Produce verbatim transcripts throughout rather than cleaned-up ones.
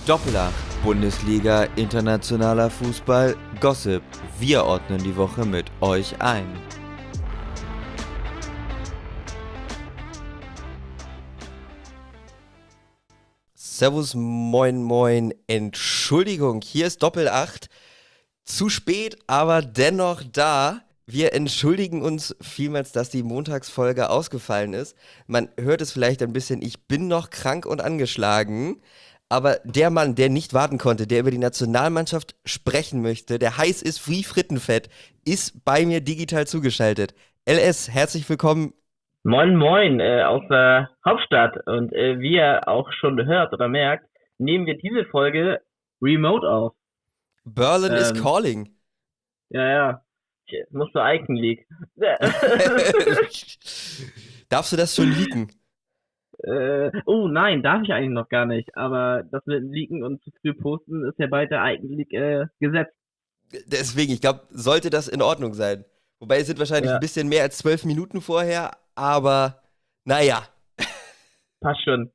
Doppelacht, Bundesliga, internationaler Fußball, Gossip. Wir ordnen die Woche mit euch ein. Servus, moin, moin, Entschuldigung, hier ist Doppelacht. Zu spät, aber dennoch da. Wir entschuldigen uns vielmals, dass die Montagsfolge ausgefallen ist. Man hört es vielleicht ein bisschen, ich bin noch krank und angeschlagen. Aber der Mann, der nicht warten konnte, der über die Nationalmannschaft sprechen möchte, der heiß ist wie Frittenfett, ist bei mir digital zugeschaltet. L S, herzlich willkommen. Moin Moin äh, aus der Hauptstadt und äh, wie ihr auch schon hört oder merkt, nehmen wir diese Folge remote auf. Berlin is Ähm, calling. ja, ja, ich muss zur Icon League. Darfst du das schon leaken? äh, oh nein, darf ich eigentlich noch gar nicht, aber das mit dem Leaken und zu früh posten ist ja bald der Icon League äh, Gesetz. Deswegen, ich glaube, sollte das in Ordnung sein. Wobei es sind wahrscheinlich ein Ja, bisschen mehr als zwölf Minuten vorher, aber naja. passt schon.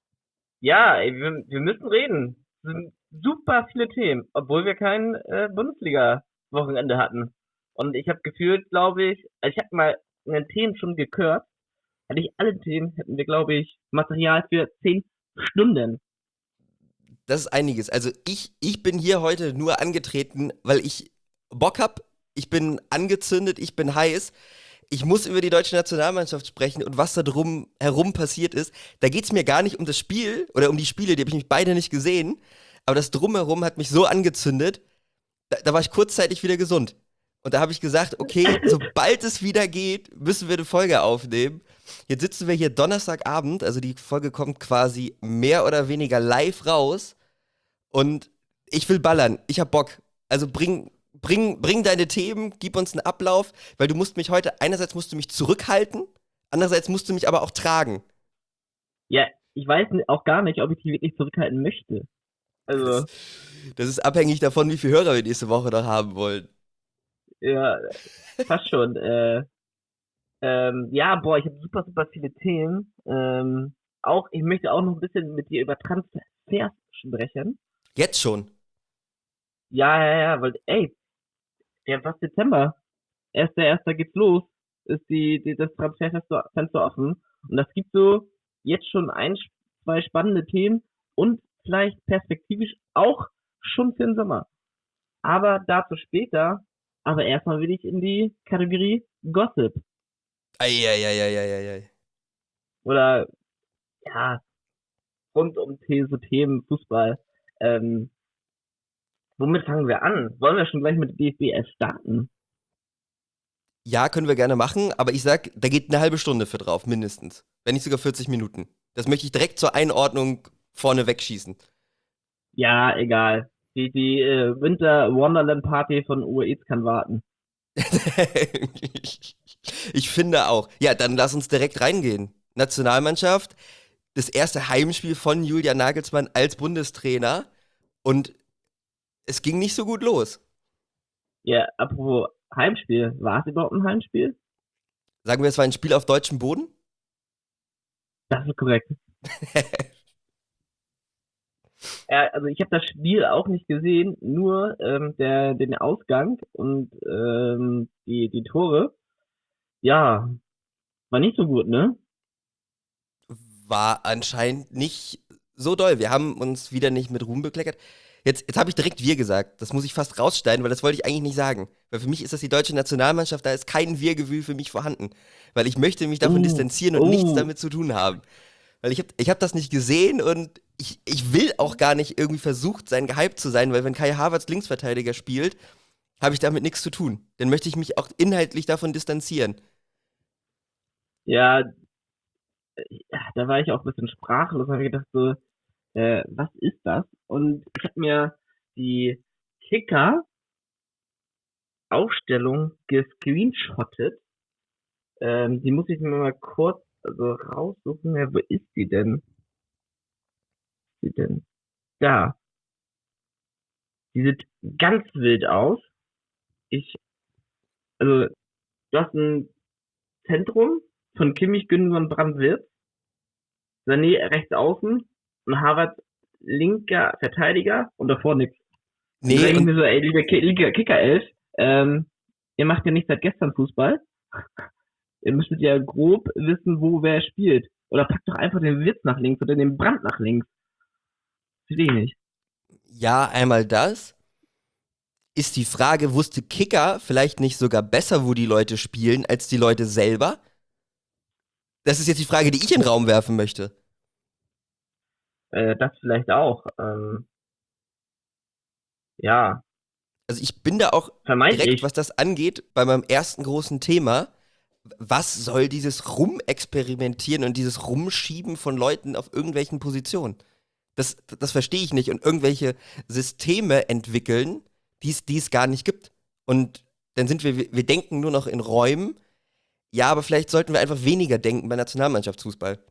Ja, ey, wir, wir müssen reden. Es sind super viele Themen, obwohl wir kein äh, Bundesliga-Wochenende hatten. Und ich habe gefühlt, glaube ich, also ich habe mal in den Themen schon gekürt, hätte ich alle Themen, hätten wir, glaube ich, Material für zehn Stunden. Das ist einiges. Also ich, ich bin hier heute nur angetreten, weil ich Bock hab. Ich bin angezündet, ich bin heiß. Ich muss über die deutsche Nationalmannschaft sprechen und was da drum herum passiert ist. Da geht es mir gar nicht um das Spiel oder um die Spiele, die habe ich mich beide nicht gesehen. Aber das Drumherum hat mich so angezündet, da, da war ich kurzzeitig wieder gesund. Und da habe ich gesagt, okay, sobald es wieder geht, müssen wir eine Folge aufnehmen. Jetzt sitzen wir hier Donnerstagabend, also die Folge kommt quasi mehr oder weniger live raus. Und ich will ballern. Ich hab Bock. Also bring, bring, bring deine Themen, gib uns einen Ablauf, weil du musst mich heute, einerseits musst du mich zurückhalten, andererseits musst du mich aber auch tragen. Ja, ich weiß auch gar nicht, ob ich die wirklich zurückhalten möchte. Das, Also, das ist abhängig davon, wie viele Hörer wir nächste Woche noch haben wollen. ja, fast schon. Äh, ähm, ja, boah, ich habe super, super viele Themen. Ähm, auch, ich möchte auch noch ein bisschen mit dir über Transfers sprechen. Jetzt schon. Ja, ja, ja, weil, ey, ja, fast Dezember. Erster, erster geht's los. Ist die, die das Transferfenster Fenster offen. Und das gibt so jetzt schon ein, zwei spannende Themen und vielleicht perspektivisch auch schon für den Sommer. Aber dazu später. Aber erstmal will ich in die Kategorie Gossip. Eieieiei. Oder, ja, rund um The- so Themen Fußball. Ähm, womit fangen wir an? Wollen wir schon gleich mit D F B elf starten? Ja, können wir gerne machen, aber ich sag, da geht eine halbe Stunde für drauf, mindestens. Wenn nicht sogar vierzig Minuten. Das möchte ich direkt zur Einordnung vorne wegschießen. Ja, egal. Die, die äh, Winter Wonderland Party von Uwe Eats kann warten. Ich finde auch. Ja, dann lass uns direkt reingehen. Nationalmannschaft, das erste Heimspiel von Julian Nagelsmann als Bundestrainer und es ging nicht so gut los. Ja, apropos Heimspiel. War es überhaupt ein Heimspiel? Sagen wir, es war ein Spiel auf deutschem Boden? Das ist korrekt. Äh, also ich habe das Spiel auch nicht gesehen, nur ähm, der, den Ausgang und ähm, die, die Tore. Ja, war nicht so gut, ne? War anscheinend nicht so doll. Wir haben uns wieder nicht mit Ruhm bekleckert. Jetzt, jetzt habe ich direkt wir gesagt. Das muss ich fast rausschneiden, weil das wollte ich eigentlich nicht sagen. Weil für mich ist das die deutsche Nationalmannschaft, da ist kein Wir-Gefühl für mich vorhanden. Weil ich möchte mich davon Oh, distanzieren und nichts oh, damit zu tun haben. Weil ich habe ich hab das nicht gesehen und ich, ich will auch gar nicht irgendwie versucht sein, gehypt zu sein, weil wenn Kai Havertz Linksverteidiger spielt, habe ich damit nichts zu tun. Dann möchte ich mich auch inhaltlich davon distanzieren. ja, ja, da war ich auch ein bisschen sprachlos und habe gedacht so, äh, was ist das? Und ich habe mir die Kicker-Aufstellung gescreenshottet. Ähm, die muss ich mir mal kurz also raussuchen. Ja, wo ist die denn? Die denn? Da. Die sieht ganz wild aus. Ich, also, du hast ein Zentrum von Kimmich, Gündogan, Brandt, Wirtz. Sané rechts außen und Harvard linker Verteidiger und davor nichts. Und da Nee, denke ich und mir so, ey, liebe Ki- liebe Kicker-Elf, ähm, ihr macht ja nicht seit gestern Fußball. Ihr müsstet ja grob wissen, wo wer spielt. Oder packt doch einfach den Witz nach links oder den Brand nach links. Verstehe ich nicht. ja, einmal das. Ist die Frage, wusste Kicker vielleicht nicht sogar besser, wo die Leute spielen, als die Leute selber? Das ist jetzt die Frage, die ich in den Raum werfen möchte. Äh, das vielleicht auch. Ähm, ja, Also ich bin da auch direkt, vermeintlich. was das angeht, bei meinem ersten großen Thema. Was soll dieses Rumexperimentieren und dieses Rumschieben von Leuten auf irgendwelchen Positionen? Das, das verstehe ich nicht. Und irgendwelche Systeme entwickeln, die es die es gar nicht gibt. Und dann sind wir, wir denken nur noch in Räumen. Ja, aber vielleicht sollten wir einfach weniger denken bei Nationalmannschaftsfußball.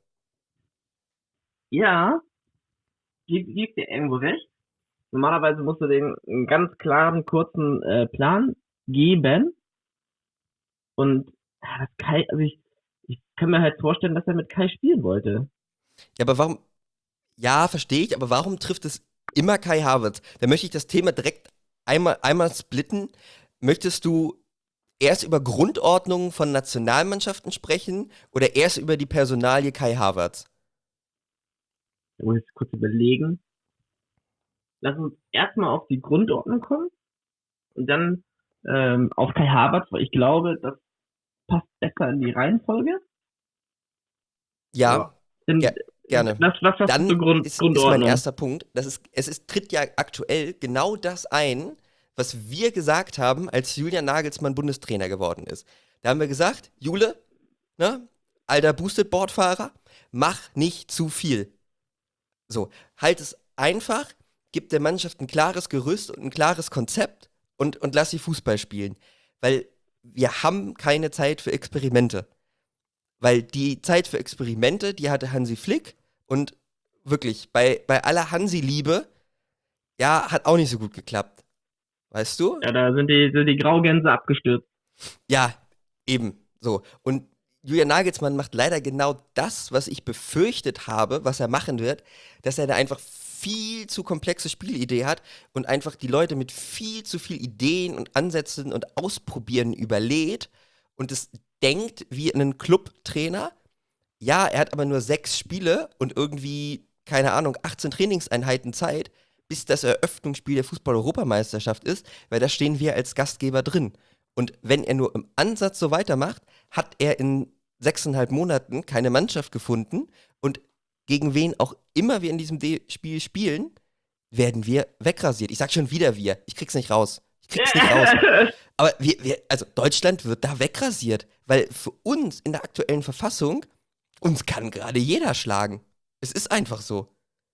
Ja, gib, gib dir irgendwo recht. Normalerweise musst du den einen ganz klaren, kurzen äh, Plan geben. Und ja, das Kai, also ich, ich kann mir halt vorstellen, dass er mit Kai spielen wollte. Ja, aber warum, ja, verstehe ich, aber warum trifft es immer Kai Havertz? Da möchte ich das Thema direkt einmal, einmal splitten. Möchtest du erst über Grundordnungen von Nationalmannschaften sprechen oder erst über die Personalie Kai Havertz? Da muss ich jetzt kurz überlegen. Lass uns erstmal auf die Grundordnung kommen und dann ähm, auf Kai Havertz, weil ich glaube, das passt besser in die Reihenfolge. Ja. Ja, Dann, ger gerne. was, was hast du Dann zur Grund, ist, ist mein Grundordnung? erster Punkt, das ist, es ist, tritt ja aktuell genau das ein, was wir gesagt haben, als Julian Nagelsmann Bundestrainer geworden ist. Da haben wir gesagt, Jule, ne, alter Boosted-Board-Fahrer, mach nicht zu viel. So, halt es einfach, gib der Mannschaft ein klares Gerüst und ein klares Konzept und, und lass sie Fußball spielen. Weil wir haben keine Zeit für Experimente. Weil die Zeit für Experimente, die hatte Hansi Flick und wirklich, bei, bei aller Hansi-Liebe, ja, hat auch nicht so gut geklappt. Weißt du? Ja, da sind die, sind die Graugänse abgestürzt. Ja, eben. So. Und Julian Nagelsmann macht leider genau das, was ich befürchtet habe, was er machen wird, dass er da einfach viel zu komplexe Spielidee hat und einfach die Leute mit viel zu viel Ideen und Ansätzen und Ausprobieren überlädt und es denkt wie ein Clubtrainer. Ja, er hat aber nur sechs Spiele und irgendwie, keine Ahnung, achtzehn Trainingseinheiten Zeit, bis das Eröffnungsspiel der Fußball-Europameisterschaft ist, weil da stehen wir als Gastgeber drin. Und wenn er nur im Ansatz so weitermacht, hat er in sechseinhalb Monaten keine Mannschaft gefunden und gegen wen auch immer wir in diesem De Spiel spielen, werden wir wegrasiert. Ich sag schon wieder wir. Ich krieg's nicht raus. Ich krieg's nicht raus. Aber wir, wir, also Deutschland wird da wegrasiert, weil für uns in der aktuellen Verfassung uns kann gerade jeder schlagen. Es ist einfach so.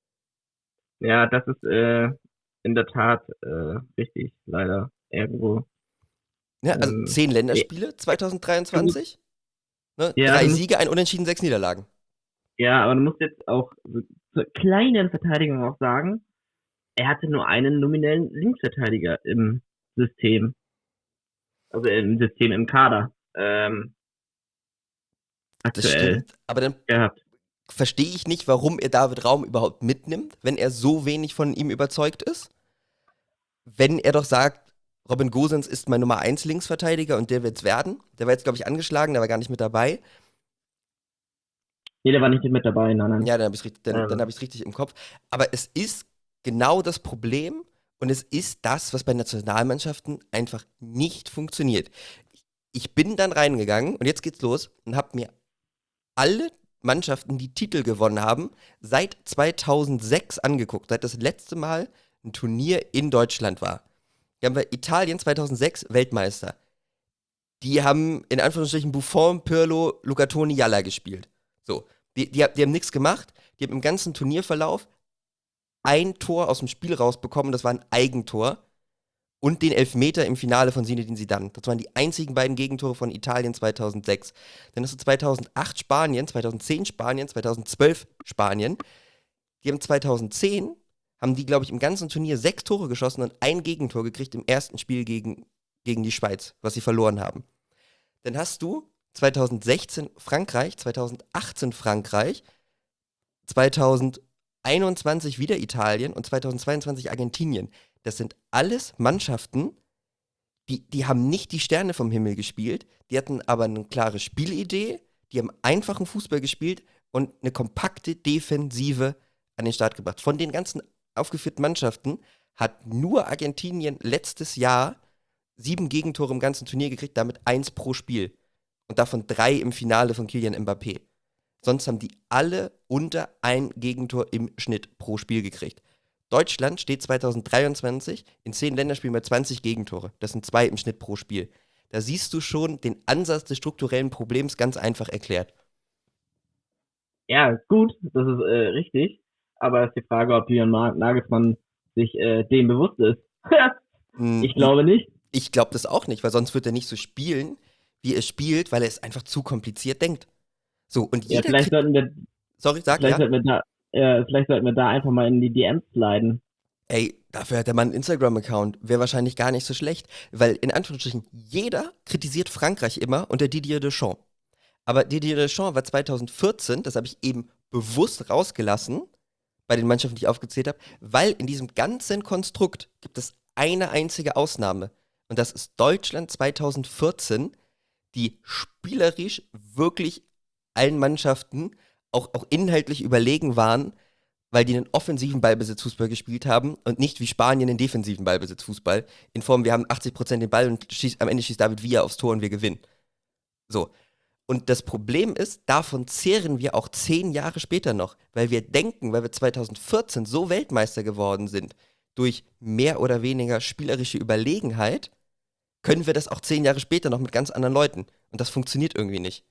Ja, das ist äh, in der Tat äh, richtig, leider. Irgendwo. Ja, also Ähm, zehn ja, Länderspiele du, zweitausenddreiundzwanzig, ne? ja, du Drei musst, Siege, ein Unentschieden, sechs Niederlagen. ja, aber du musst jetzt auch so zur kleinen Verteidigung auch sagen, er hatte nur einen nominellen Linksverteidiger im System. Also im System, im Kader. Ähm, Das aktuell stimmt, aber dann gehabt. verstehe ich nicht, warum er David Raum überhaupt mitnimmt, wenn er so wenig von ihm überzeugt ist. Wenn er doch sagt, Robin Gosens ist mein Nummer eins Linksverteidiger und der wird's werden. Der war jetzt, glaube ich, angeschlagen, der war gar nicht mit dabei. Nee, der war nicht mit dabei, nein, nein. Ja, dann habe ich es dann, dann Ähm, hab ich's richtig im Kopf. Aber es ist genau das Problem und es ist das, was bei Nationalmannschaften einfach nicht funktioniert. Ich bin dann reingegangen und jetzt geht's los und habe mir alle Mannschaften, die Titel gewonnen haben, seit zweitausendsechs angeguckt, seit das letzte Mal ein Turnier in Deutschland war. Hier haben wir Italien zweitausendsechs Weltmeister. Die haben in Anführungsstrichen Buffon, Pirlo, Luca Toni, Jalla gespielt. So, die, die, die haben nichts gemacht. Die haben im ganzen Turnierverlauf ein Tor aus dem Spiel rausbekommen, das war ein Eigentor. Und den Elfmeter im Finale von Zinedine Zidane. Das waren die einzigen beiden Gegentore von Italien zweitausendsechs. Dann hast du zweitausendacht Spanien, zweitausendzehn Spanien, zweitausendzwölf Spanien. Die haben zweitausendzehn, haben die, glaube ich, im ganzen Turnier sechs Tore geschossen und ein Gegentor gekriegt im ersten Spiel gegen, gegen die Schweiz, was sie verloren haben. Dann hast du zweitausendsechzehn Frankreich, zweitausendachtzehn Frankreich, zweitausendzwanzig einundzwanzig wieder Italien und zweitausendzweiundzwanzig Argentinien. Das sind alles Mannschaften, die, die haben nicht die Sterne vom Himmel gespielt, die hatten aber eine klare Spielidee, die haben einfachen Fußball gespielt und eine kompakte Defensive an den Start gebracht. Von den ganzen aufgeführten Mannschaften hat nur Argentinien letztes Jahr sieben Gegentore im ganzen Turnier gekriegt, damit eins pro Spiel. Und davon drei im Finale von Kylian Mbappé. Sonst haben die alle unter ein Gegentor im Schnitt pro Spiel gekriegt. Deutschland steht zweitausenddreiundzwanzig in zehn Länderspielen bei zwanzig Gegentore. Das sind zwei im Schnitt pro Spiel. Da siehst du schon den Ansatz des strukturellen Problems ganz einfach erklärt. Ja, ist gut, das ist äh, richtig. Aber es ist die Frage, ob Julian Nagelsmann sich äh, dem bewusst ist. Ich glaube nicht. Ich glaube das auch nicht, weil sonst wird er nicht so spielen, wie er spielt, weil er es einfach zu kompliziert denkt. So, und Ja, jeder vielleicht kriegt- sollten wir, Sorry, sag vielleicht ja. sollten wir da, äh, vielleicht sollten wir da einfach mal in die D Ms sliden. Ey, dafür hat der Mann einen Instagram-Account. Wäre wahrscheinlich gar nicht so schlecht, weil in Anführungsstrichen jeder kritisiert Frankreich immer unter Didier Deschamps. Aber Didier Deschamps war zweitausendvierzehn, das habe ich eben bewusst rausgelassen, bei den Mannschaften, die ich aufgezählt habe, weil in diesem ganzen Konstrukt gibt es eine einzige Ausnahme. Und das ist Deutschland zweitausendvierzehn, die spielerisch wirklich allen Mannschaften auch, auch inhaltlich überlegen waren, weil die einen offensiven Ballbesitzfußball gespielt haben und nicht wie Spanien einen defensiven Ballbesitzfußball. In Form, wir haben achtzig Prozent den Ball und schießt, am Ende schießt David Villa aufs Tor und wir gewinnen. So. Und das Problem ist, davon zehren wir auch zehn Jahre später noch, weil wir denken, weil wir zweitausendvierzehn so Weltmeister geworden sind, durch mehr oder weniger spielerische Überlegenheit, können wir das auch zehn Jahre später noch mit ganz anderen Leuten. Und das funktioniert irgendwie nicht.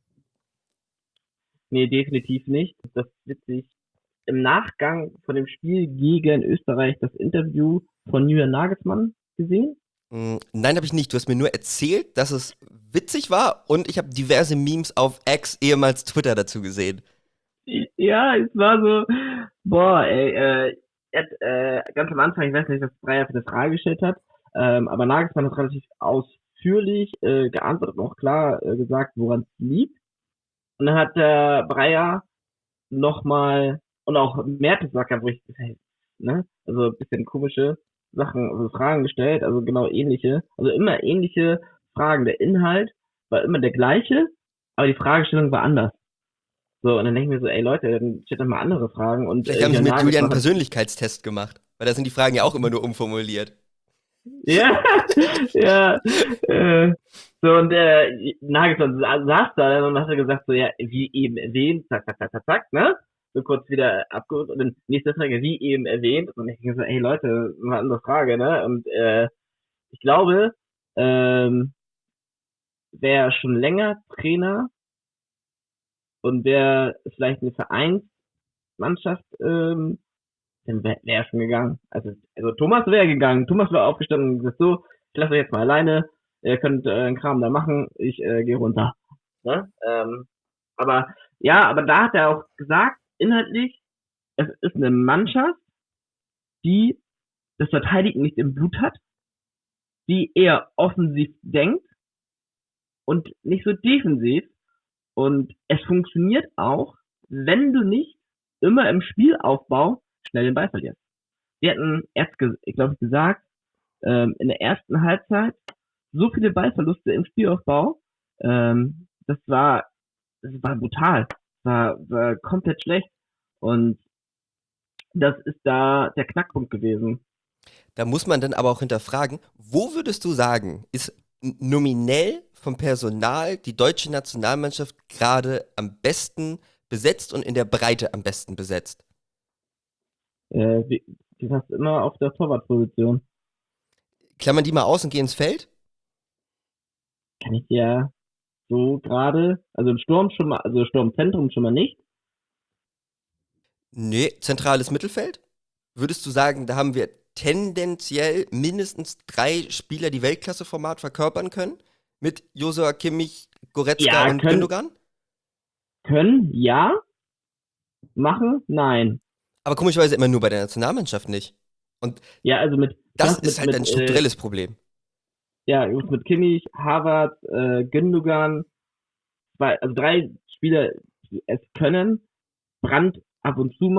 Nee, definitiv nicht. Das ist witzig. Im Nachgang von dem Spiel gegen Österreich das Interview von Julian Nagelsmann gesehen? Mm, Nein, habe ich nicht. Du hast mir nur erzählt, dass es witzig war und ich habe diverse Memes auf X, ehemals Twitter, dazu gesehen. Ja, es war so, boah, ey, äh, er hat, äh, ganz am Anfang, ich weiß nicht, was Breyer für eine Frage gestellt hat, ähm, aber Nagelsmann hat relativ ausführlich äh, geantwortet und auch klar äh, gesagt, woran es liegt. Und dann hat der Breyer nochmal, und auch Mertesacker, wo ich, hey, ne, also ein bisschen komische Sachen, also Fragen gestellt, also genau ähnliche, also immer ähnliche Fragen. Der Inhalt war immer der gleiche, aber die Fragestellung war anders. So, und dann denke ich mir so, ey Leute, dann stellt doch mal andere Fragen. Und Vielleicht äh, haben sie Julian mit Julian einen Nagelsmann- Persönlichkeitstest gemacht. Weil da sind die Fragen ja auch immer nur umformuliert. Ja, ja. Äh, so, und äh, Nagelsmann sa- saß da und hat er gesagt, so, ja, wie eben erwähnt, zack, zack, zack, zack, zack, ne? So kurz wieder abgeholt und dann nächste Frage, wie eben erwähnt. Und ich denke so, ey Leute, mal eine andere Frage, ne? Und äh, ich glaube, ähm, wer schon länger Trainer und wer vielleicht eine Vereinsmannschaft, ähm, dann wäre wär er schon gegangen. Also, also Thomas wäre gegangen. Thomas war aufgestanden und gesagt, so, ich lasse euch jetzt mal alleine, ihr könnt äh, einen Kram da machen, ich äh, gehe runter. Ne? Ähm, aber ja, aber da hat er auch gesagt, inhaltlich, es ist eine Mannschaft, die das Verteidigen nicht im Blut hat, die eher offensiv denkt und nicht so defensiv. Und es funktioniert auch, wenn du nicht immer im Spielaufbau schnell den Ball verlierst. Wir hatten erst, ich glaube, gesagt, ähm, in der ersten Halbzeit so viele Ballverluste im Spielaufbau, ähm, das war, das war brutal, war, war komplett schlecht. Und das ist da der Knackpunkt gewesen. Da muss man dann aber auch hinterfragen, wo würdest du sagen, ist n- nominell vom Personal die deutsche Nationalmannschaft gerade am besten besetzt und in der Breite am besten besetzt? Äh, wie, du hast immer auf der Torwartposition. Klammern die mal aus und gehen ins Feld? Kann ich dir so gerade, also im Sturm schon mal, also Sturmzentrum schon mal nicht. Nee, zentrales Mittelfeld? Würdest du sagen, da haben wir tendenziell mindestens drei Spieler, die Weltklasse-Format verkörpern können? Mit Josua Kimmich, Goretzka Ja, und können- Gündogan? Können, ja. Machen, nein. Aber komischerweise immer nur bei der Nationalmannschaft nicht. Ja, also mit, Das das ist mit, halt mit, ein strukturelles Problem. Äh, ja, mit Kimmich, Havertz, äh, Gündogan, zwei, also drei Spieler, die es können. Brandt ab und zu mal,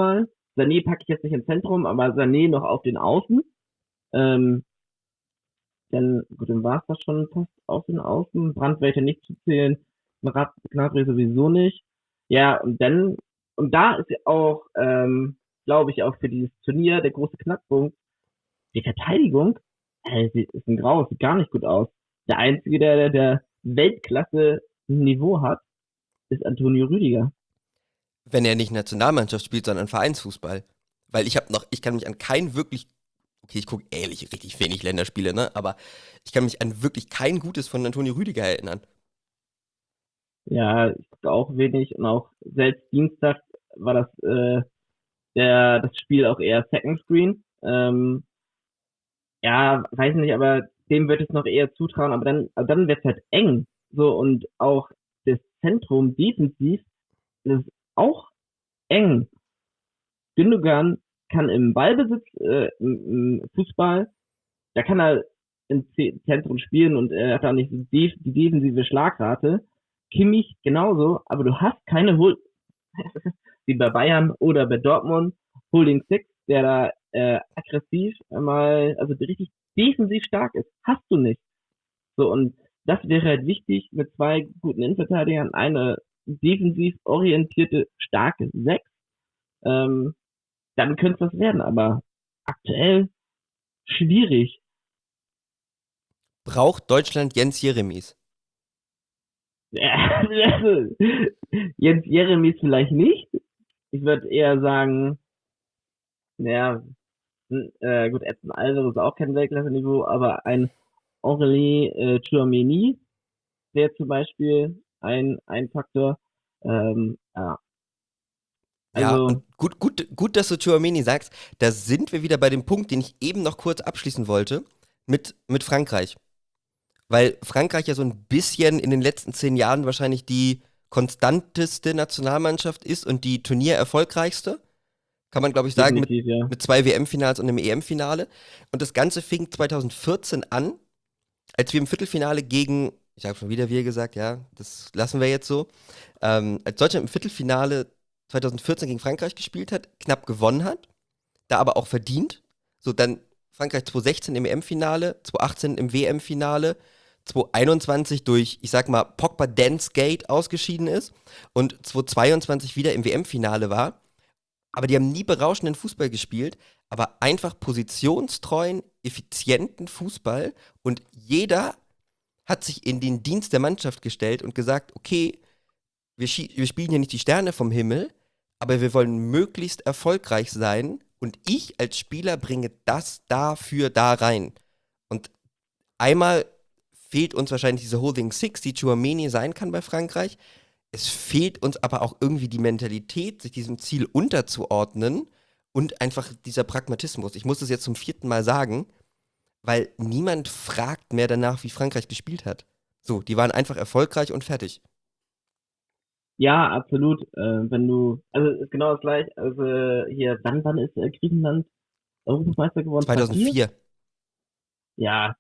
Sané packe ich jetzt nicht ins Zentrum, aber Sané noch auf den Außen. Ähm, dann, gut, dann war es das schon fast auf den Außen. Brandt welche nicht zu zählen. Gnab- Gnabry sowieso nicht. Ja, und dann, und da ist ja auch, ähm, glaube ich, auch für dieses Turnier der große Knackpunkt. Die Verteidigung, äh, sie ist ein Grau, sieht gar nicht gut aus. Der Einzige, der, der, der Weltklasse-Niveau hat, ist Antonio Rüdiger. Wenn er nicht Nationalmannschaft spielt, sondern Vereinsfußball. Weil ich habe noch, ich kann mich an kein wirklich, okay, ich gucke ehrlich richtig wenig Länderspiele, ne? Aber ich kann mich an wirklich kein Gutes von Antonio Rüdiger erinnern. Ja, ich gucke auch wenig und auch selbst Dienstag war das, äh, der, das Spiel auch eher Second Screen. Ähm, ja, weiß nicht, aber dem würde ich es noch eher zutrauen, aber dann, aber dann wird es halt eng. So, und auch das Zentrum defensiv ist auch eng. Gündogan kann im Ballbesitz, äh, im, im Fußball, da kann er im Z- Zentrum spielen und er hat auch nicht die, def- die defensive Schlagrate. Kimmich genauso, aber du hast keine Hol wie bei Bayern oder bei Dortmund Holding Six, der da äh, aggressiv einmal, also richtig defensiv stark ist. Hast du nicht. So, und das wäre halt wichtig mit zwei guten Innenverteidigern, eine defensiv orientierte, starke Sechs. Ähm, dann könnte es was werden, aber aktuell schwierig. Braucht Deutschland Jens Jeremies? Also, Jens Jeremies vielleicht nicht. Ich würde eher sagen, naja, äh, gut, Edson Alvarez ist auch kein Weltklasse-Niveau, aber ein Aurelien äh, Tchouaméni wäre zum Beispiel ein, ein Faktor. Ähm, ja, Ja, und also, gut, gut, gut, dass du Tchouaméni sagst. Da sind wir wieder bei dem Punkt, den ich eben noch kurz abschließen wollte, mit, mit Frankreich. Weil Frankreich ja so ein bisschen in den letzten zehn Jahren wahrscheinlich die konstanteste Nationalmannschaft ist und die turniererfolgreichste. Kann man, glaube ich, sagen, mit, definitiv, ja. mit zwei W M-Finals und einem E M-Finale. Und das Ganze fing zwanzig vierzehn an, als wir im Viertelfinale gegen, ich habe schon wieder wir gesagt, ja, das lassen wir jetzt so, ähm, als Deutschland im Viertelfinale zwanzig vierzehn gegen Frankreich gespielt hat, knapp gewonnen hat, da aber auch verdient. So, dann Frankreich zwanzig sechzehn im E M-Finale, zwanzig achtzehn im W M-Finale, zwanzig einundzwanzig durch, ich sag mal, Pogba Dance Gate ausgeschieden ist und zwanzig zweiundzwanzig wieder im W M-Finale war. Aber die haben nie berauschenden Fußball gespielt, aber einfach positionstreuen, effizienten Fußball und jeder hat sich in den Dienst der Mannschaft gestellt und gesagt, okay, wir, wir spielen hier nicht die Sterne vom Himmel, aber wir wollen möglichst erfolgreich sein und ich als Spieler bringe das dafür da rein. Und einmal fehlt uns wahrscheinlich diese Holding Six, die Tchouaméni sein kann bei Frankreich. Es fehlt uns aber auch irgendwie die Mentalität, sich diesem Ziel unterzuordnen und einfach dieser Pragmatismus. Ich muss das jetzt zum vierten Mal sagen, weil niemand fragt mehr danach, wie Frankreich gespielt hat. So, die waren einfach erfolgreich und fertig. Ja, absolut. Äh, wenn du, also ist genau das gleiche. Also hier, wann, wann ist äh, Griechenland Europameister geworden? zweitausendvier? zweitausendvier. Ja,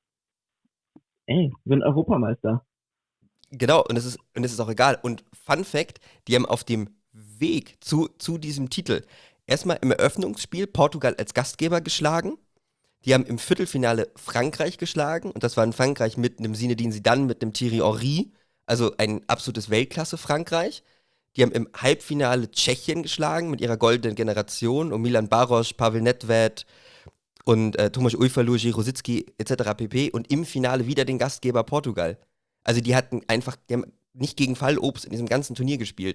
ey, wir sind Europameister. Genau, und es ist, und es ist auch egal. Und Fun Fact, die haben auf dem Weg zu, zu diesem Titel erstmal im Eröffnungsspiel Portugal als Gastgeber geschlagen. Die haben im Viertelfinale Frankreich geschlagen. Und das war in Frankreich mit einem Zinedine Zidane, mit einem Thierry Henry. Also ein absolutes Weltklasse-Frankreich. Die haben im Halbfinale Tschechien geschlagen mit ihrer goldenen Generation um Milan Baros, Pavel Nedved und äh, Tomasz Ujfalu, Rosicki et cetera pp. Und im Finale wieder den Gastgeber Portugal. Also die hatten einfach, die haben nicht gegen Fallobst in diesem ganzen Turnier gespielt.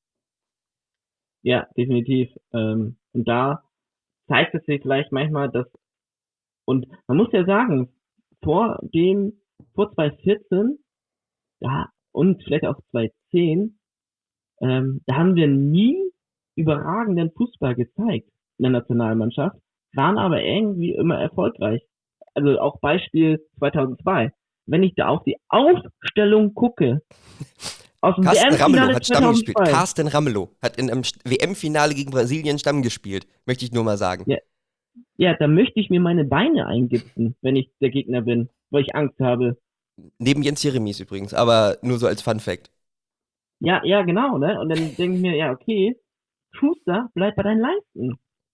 Ja, definitiv. Ähm, und da zeigt es sich vielleicht manchmal, dass, und man muss ja sagen, vor dem, vor zwanzig vierzehn, ja, und vielleicht auch zwanzig zehn, ähm, da haben wir nie überragenden Fußball gezeigt in der Nationalmannschaft, waren aber irgendwie immer erfolgreich. Also auch Beispiel zweitausendzwei. Wenn ich da auf die Aufstellung gucke, aus dem Carsten Ramelow W M-Finale hat Stamm gespielt. zweitausendzwei, Carsten Ramelow hat in einem W M-Finale gegen Brasilien Stamm gespielt. Möchte ich nur mal sagen. ja, ja, da möchte ich mir meine Beine eingipsen, wenn ich der Gegner bin, weil ich Angst habe. Neben Jens Jeremies übrigens, aber nur so als Fun Fact. Ja, ja, genau, ne? Und dann denke ich mir, ja, okay, Schuster, bleib bei deinen Leisten.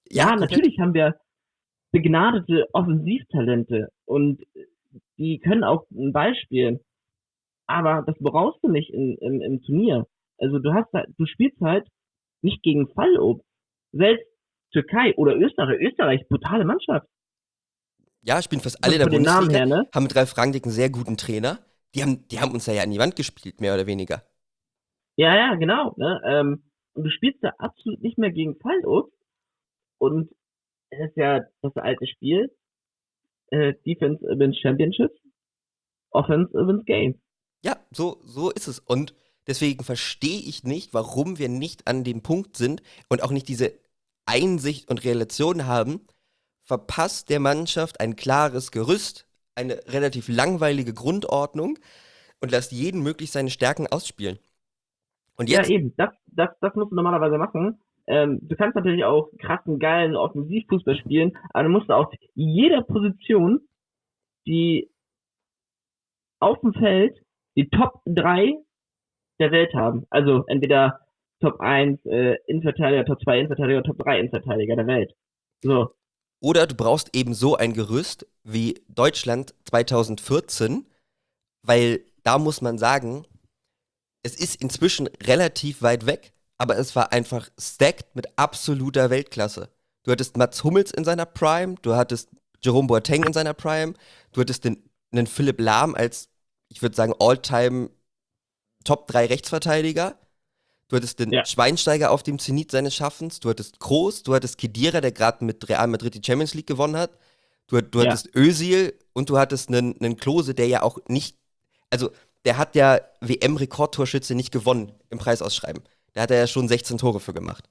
Ja, Ja, komplett. natürlich haben wir begnadete Offensivtalente und die können auch einen Ball spielen, aber das brauchst du nicht in, im, im Turnier. Also du hast halt, du spielst halt nicht gegen Fallobst. Selbst Türkei oder Österreich, Österreich, brutale Mannschaft. Ja, spielen fast alle Von, in der von den Namen Bundesliga, her, ne? haben mit Ralf Rangnick einen sehr guten Trainer. Die haben, die haben uns da ja an die Wand gespielt, mehr oder weniger. Ja, ja, genau. Ne? Ähm, und du spielst da absolut nicht mehr gegen Fallobst. Und es ist ja das alte Spiel. Äh, Defense wins Championships, Offense wins Games. Ja, so, so ist es. Und deswegen verstehe ich nicht, warum wir nicht an dem Punkt sind und auch nicht diese Einsicht und Relation haben. Verpasst der Mannschaft ein klares Gerüst, eine relativ langweilige Grundordnung und lasst jeden möglich seine Stärken ausspielen. Und Ja, jetzt, eben. Das, das, das musst du normalerweise machen. Ähm, du kannst natürlich auch krassen, geilen Offensivfußball spielen, aber du musst auf jeder Position, die auf dem Feld, die Top drei der Welt haben. Also entweder Top eins äh, Innenverteidiger, Top zwei Innenverteidiger, Top drei Innenverteidiger der Welt. So, oder du brauchst eben so ein Gerüst wie Deutschland zwanzig vierzehn, weil da muss man sagen, es ist inzwischen relativ weit weg, aber es war einfach stacked mit absoluter Weltklasse. Du hattest Mats Hummels in seiner Prime, du hattest Jerome Boateng in seiner Prime, du hattest den, einen Philipp Lahm als, ich würde sagen, All-Time Top drei Rechtsverteidiger. Du hattest den ja, Schweinsteiger auf dem Zenit seines Schaffens, du hattest Kroos, du hattest Khedira, der gerade mit Real Madrid die Champions League gewonnen hat, du, du ja, hattest Özil und du hattest einen, einen Klose, der ja auch nicht, also der hat ja W M-Rekordtorschütze nicht gewonnen im Preisausschreiben. Da hat er ja schon sechzehn Tore für gemacht.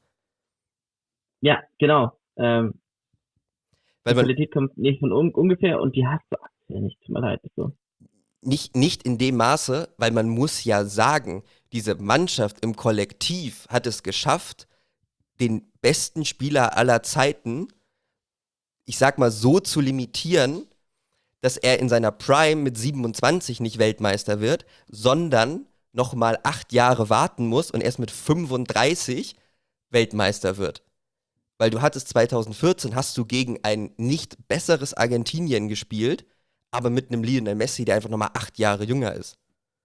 ja, genau. Ähm, Weil die man Qualität kommt nicht von un ungefähr und die hast du aktuell nicht. Tut mir leid. Ist so. nicht, nicht in dem Maße, weil man muss ja sagen, diese Mannschaft im Kollektiv hat es geschafft, den besten Spieler aller Zeiten, ich sag mal, so zu limitieren, dass er in seiner Prime mit siebenundzwanzig nicht Weltmeister wird, sondern noch mal acht Jahre warten muss und erst mit fünfunddreißig Weltmeister wird. Weil du hattest zwanzig vierzehn, hast du gegen ein nicht besseres Argentinien gespielt, aber mit einem Lionel Messi, der einfach noch mal acht Jahre jünger ist.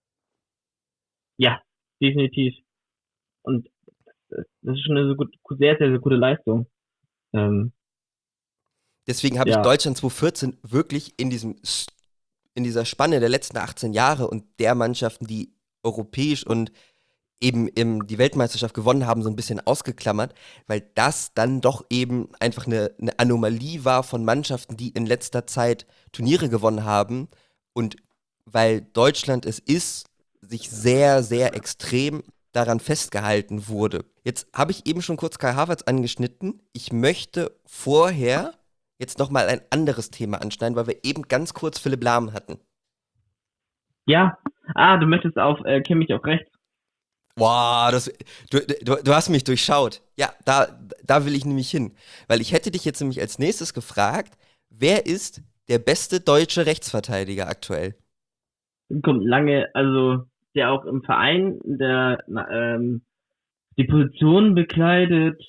Ja, definitiv. Und das ist schon eine so gut, sehr, sehr, sehr gute Leistung. Ähm, Deswegen habe ich ja, Deutschland zwanzig vierzehn wirklich in diesem in dieser Spanne der letzten achtzehn Jahre und der Mannschaften, die europäisch und eben im, die Weltmeisterschaft gewonnen haben, so ein bisschen ausgeklammert, weil das dann doch eben einfach eine, eine Anomalie war von Mannschaften, die in letzter Zeit Turniere gewonnen haben und weil Deutschland es ist, sich sehr, sehr extrem daran festgehalten wurde. Jetzt habe ich eben schon kurz Kai Havertz angeschnitten. Ich möchte vorher jetzt noch mal ein anderes Thema anschneiden, weil wir eben ganz kurz Philipp Lahm hatten. ja. Ah, du möchtest auf äh, Kimmich auf rechts. Boah, das, du, du, du hast mich durchschaut. Ja, da, da will ich nämlich hin. Weil ich hätte dich jetzt nämlich als nächstes gefragt, wer ist der beste deutsche Rechtsverteidiger aktuell? Kommt lange, also der auch im Verein, der na, ähm, die Position bekleidet.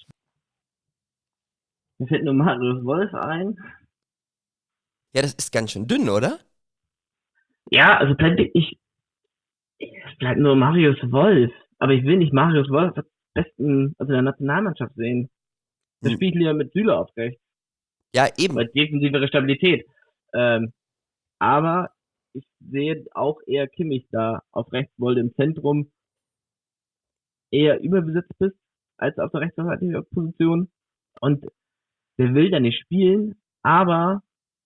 Mir fällt nur Marius Wolf ein. Ja, das ist ganz schön dünn, oder? Ja, also bleibt ich, es bleibt nur Marius Wolf. Aber ich will nicht Marius Wolf als besten, also der Nationalmannschaft sehen. Der Hm. spielt lieber mit Süle auf rechts. Ja, eben. Weil defensivere Stabilität. Ähm, aber ich sehe auch eher Kimmich da auf rechts, weil du im Zentrum eher überbesetzt bist als auf der rechtsverteidiger Position. Und der will da nicht spielen, aber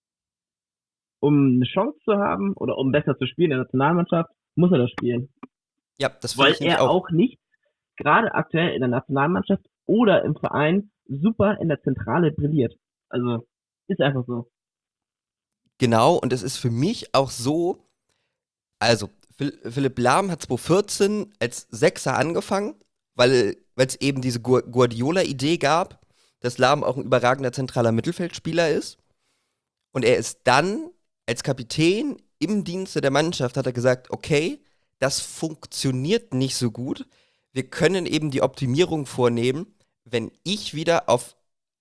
um eine Chance zu haben oder um besser zu spielen in der Nationalmannschaft, muss er das spielen. Ja, das finde Weil ich nämlich er auch. auch nicht, gerade aktuell in der Nationalmannschaft oder im Verein, super in der Zentrale brilliert. Also, ist einfach so. Genau, und es ist für mich auch so, also, Phil- Philipp Lahm hat zwanzig vierzehn als Sechser angefangen, weil es eben diese Gu- Guardiola-Idee gab, dass Lahm auch ein überragender zentraler Mittelfeldspieler ist. Und er ist dann als Kapitän im Dienste der Mannschaft, hat er gesagt, okay, das funktioniert nicht so gut. Wir können eben die Optimierung vornehmen, wenn ich wieder auf,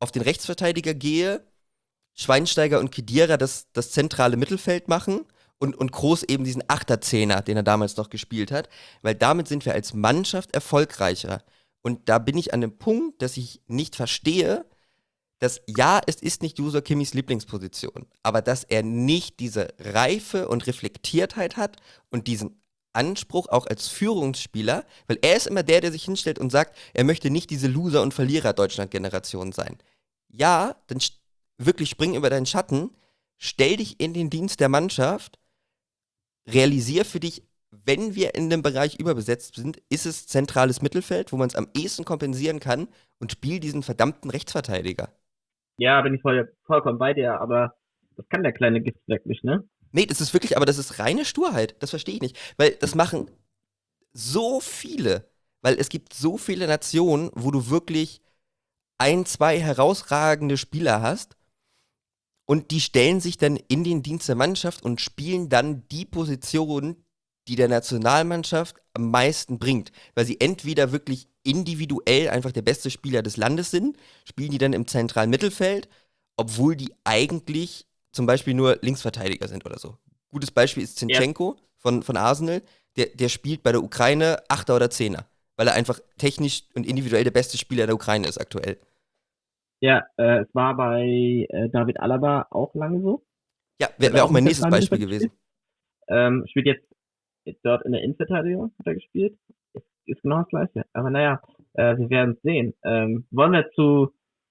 auf den Rechtsverteidiger gehe, Schweinsteiger und Khedira das, das zentrale Mittelfeld machen und, und Kroos eben diesen Achter-Zehner, den er damals noch gespielt hat, weil damit sind wir als Mannschaft erfolgreicher. Und da bin ich an dem Punkt, dass ich nicht verstehe, dass ja, es ist nicht Joshua Kimmichs Lieblingsposition, aber dass er nicht diese Reife und Reflektiertheit hat und diesen Anspruch auch als Führungsspieler, weil er ist immer der, der sich hinstellt und sagt, er möchte nicht diese Loser- und Verlierer-Deutschland-Generation sein. Ja, dann st- wirklich spring über deinen Schatten, stell dich in den Dienst der Mannschaft, realisier für dich, wenn wir in dem Bereich überbesetzt sind, ist es zentrales Mittelfeld, wo man es am ehesten kompensieren kann und spiel diesen verdammten Rechtsverteidiger. Ja, bin ich voll, vollkommen bei dir, aber das kann der kleine Gift wirklich, ne? Nee, das ist wirklich, aber das ist reine Sturheit. Das verstehe ich nicht. Weil das machen so viele. Weil es gibt so viele Nationen, wo du wirklich ein, zwei herausragende Spieler hast und die stellen sich dann in den Dienst der Mannschaft und spielen dann die Position, die der Nationalmannschaft am meisten bringt. Weil sie entweder wirklich individuell einfach der beste Spieler des Landes sind, spielen die dann im zentralen Mittelfeld, obwohl die eigentlich zum Beispiel nur Linksverteidiger sind oder so. Gutes Beispiel ist Ja, Zinchenko von, von Arsenal, der, der spielt bei der Ukraine Achter oder Zehner, weil er einfach technisch und individuell der beste Spieler der Ukraine ist aktuell. ja, äh, es war bei äh, David Alaba auch lange so. Ja, Der wäre hat wär auch auch im mein nächstes zentralen Beispiel Mittelfeld gewesen. gespielt. Ähm, spielt jetzt, jetzt dort in der Innenverteidigung, hat er gespielt. Ist, ist genau das gleiche. Aber naja, äh, wir werden es sehen. Ähm, wollen wir zu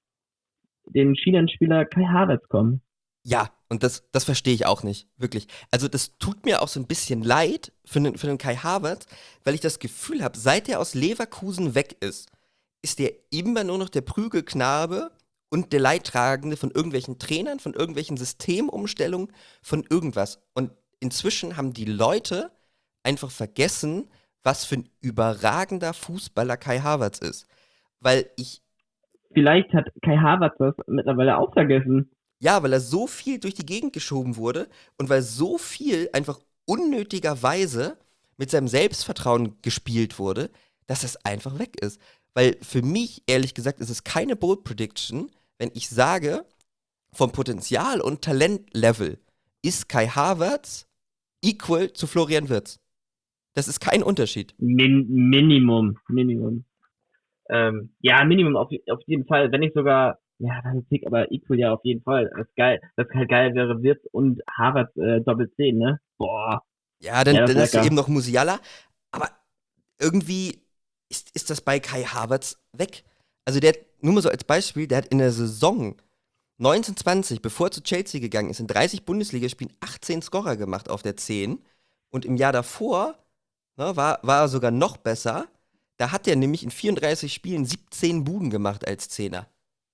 dem Schienenspieler Kai Havertz kommen? Ja, und das, das verstehe ich auch nicht, wirklich. Also das tut mir auch so ein bisschen leid für den, für den Kai Havertz, weil ich das Gefühl habe, seit er aus Leverkusen weg ist, ist er immer nur noch der Prügelknabe und der Leidtragende von irgendwelchen Trainern, von irgendwelchen Systemumstellungen, von irgendwas. Und inzwischen haben die Leute einfach vergessen, was für ein überragender Fußballer Kai Havertz ist. Weil ich Vielleicht hat Kai Havertz das mittlerweile auch vergessen. Ja, weil er so viel durch die Gegend geschoben wurde und weil so viel einfach unnötigerweise mit seinem Selbstvertrauen gespielt wurde, dass es einfach weg ist. Weil für mich, ehrlich gesagt, ist es keine Bold Prediction, wenn ich sage, vom Potenzial und Talentlevel ist Kai Havertz equal zu Florian Wirtz. Das ist kein Unterschied. Min Minimum, Minimum. Ähm, ja, Minimum auf, auf jeden Fall. Wenn nicht sogar, ja, dann ein Tick, aber equal ja auf jeden Fall. Das ist geil. Das ist halt geil wäre Wirtz und Havertz äh, Doppel zehn, ne? Boah, Ja, ja, dann, das dann ist hast du lecker. eben noch Musiala, aber irgendwie ist, ist das bei Kai Havertz weg. Also der, nur mal so als Beispiel, der hat in der Saison neunzehn zwanzig, bevor er zu Chelsea gegangen ist, in dreißig Bundesligaspielen achtzehn Scorer gemacht auf der zehn. Und im Jahr davor ne, war, war er sogar noch besser. Da hat er nämlich in vierunddreißig Spielen siebzehn Buden gemacht als Zehner.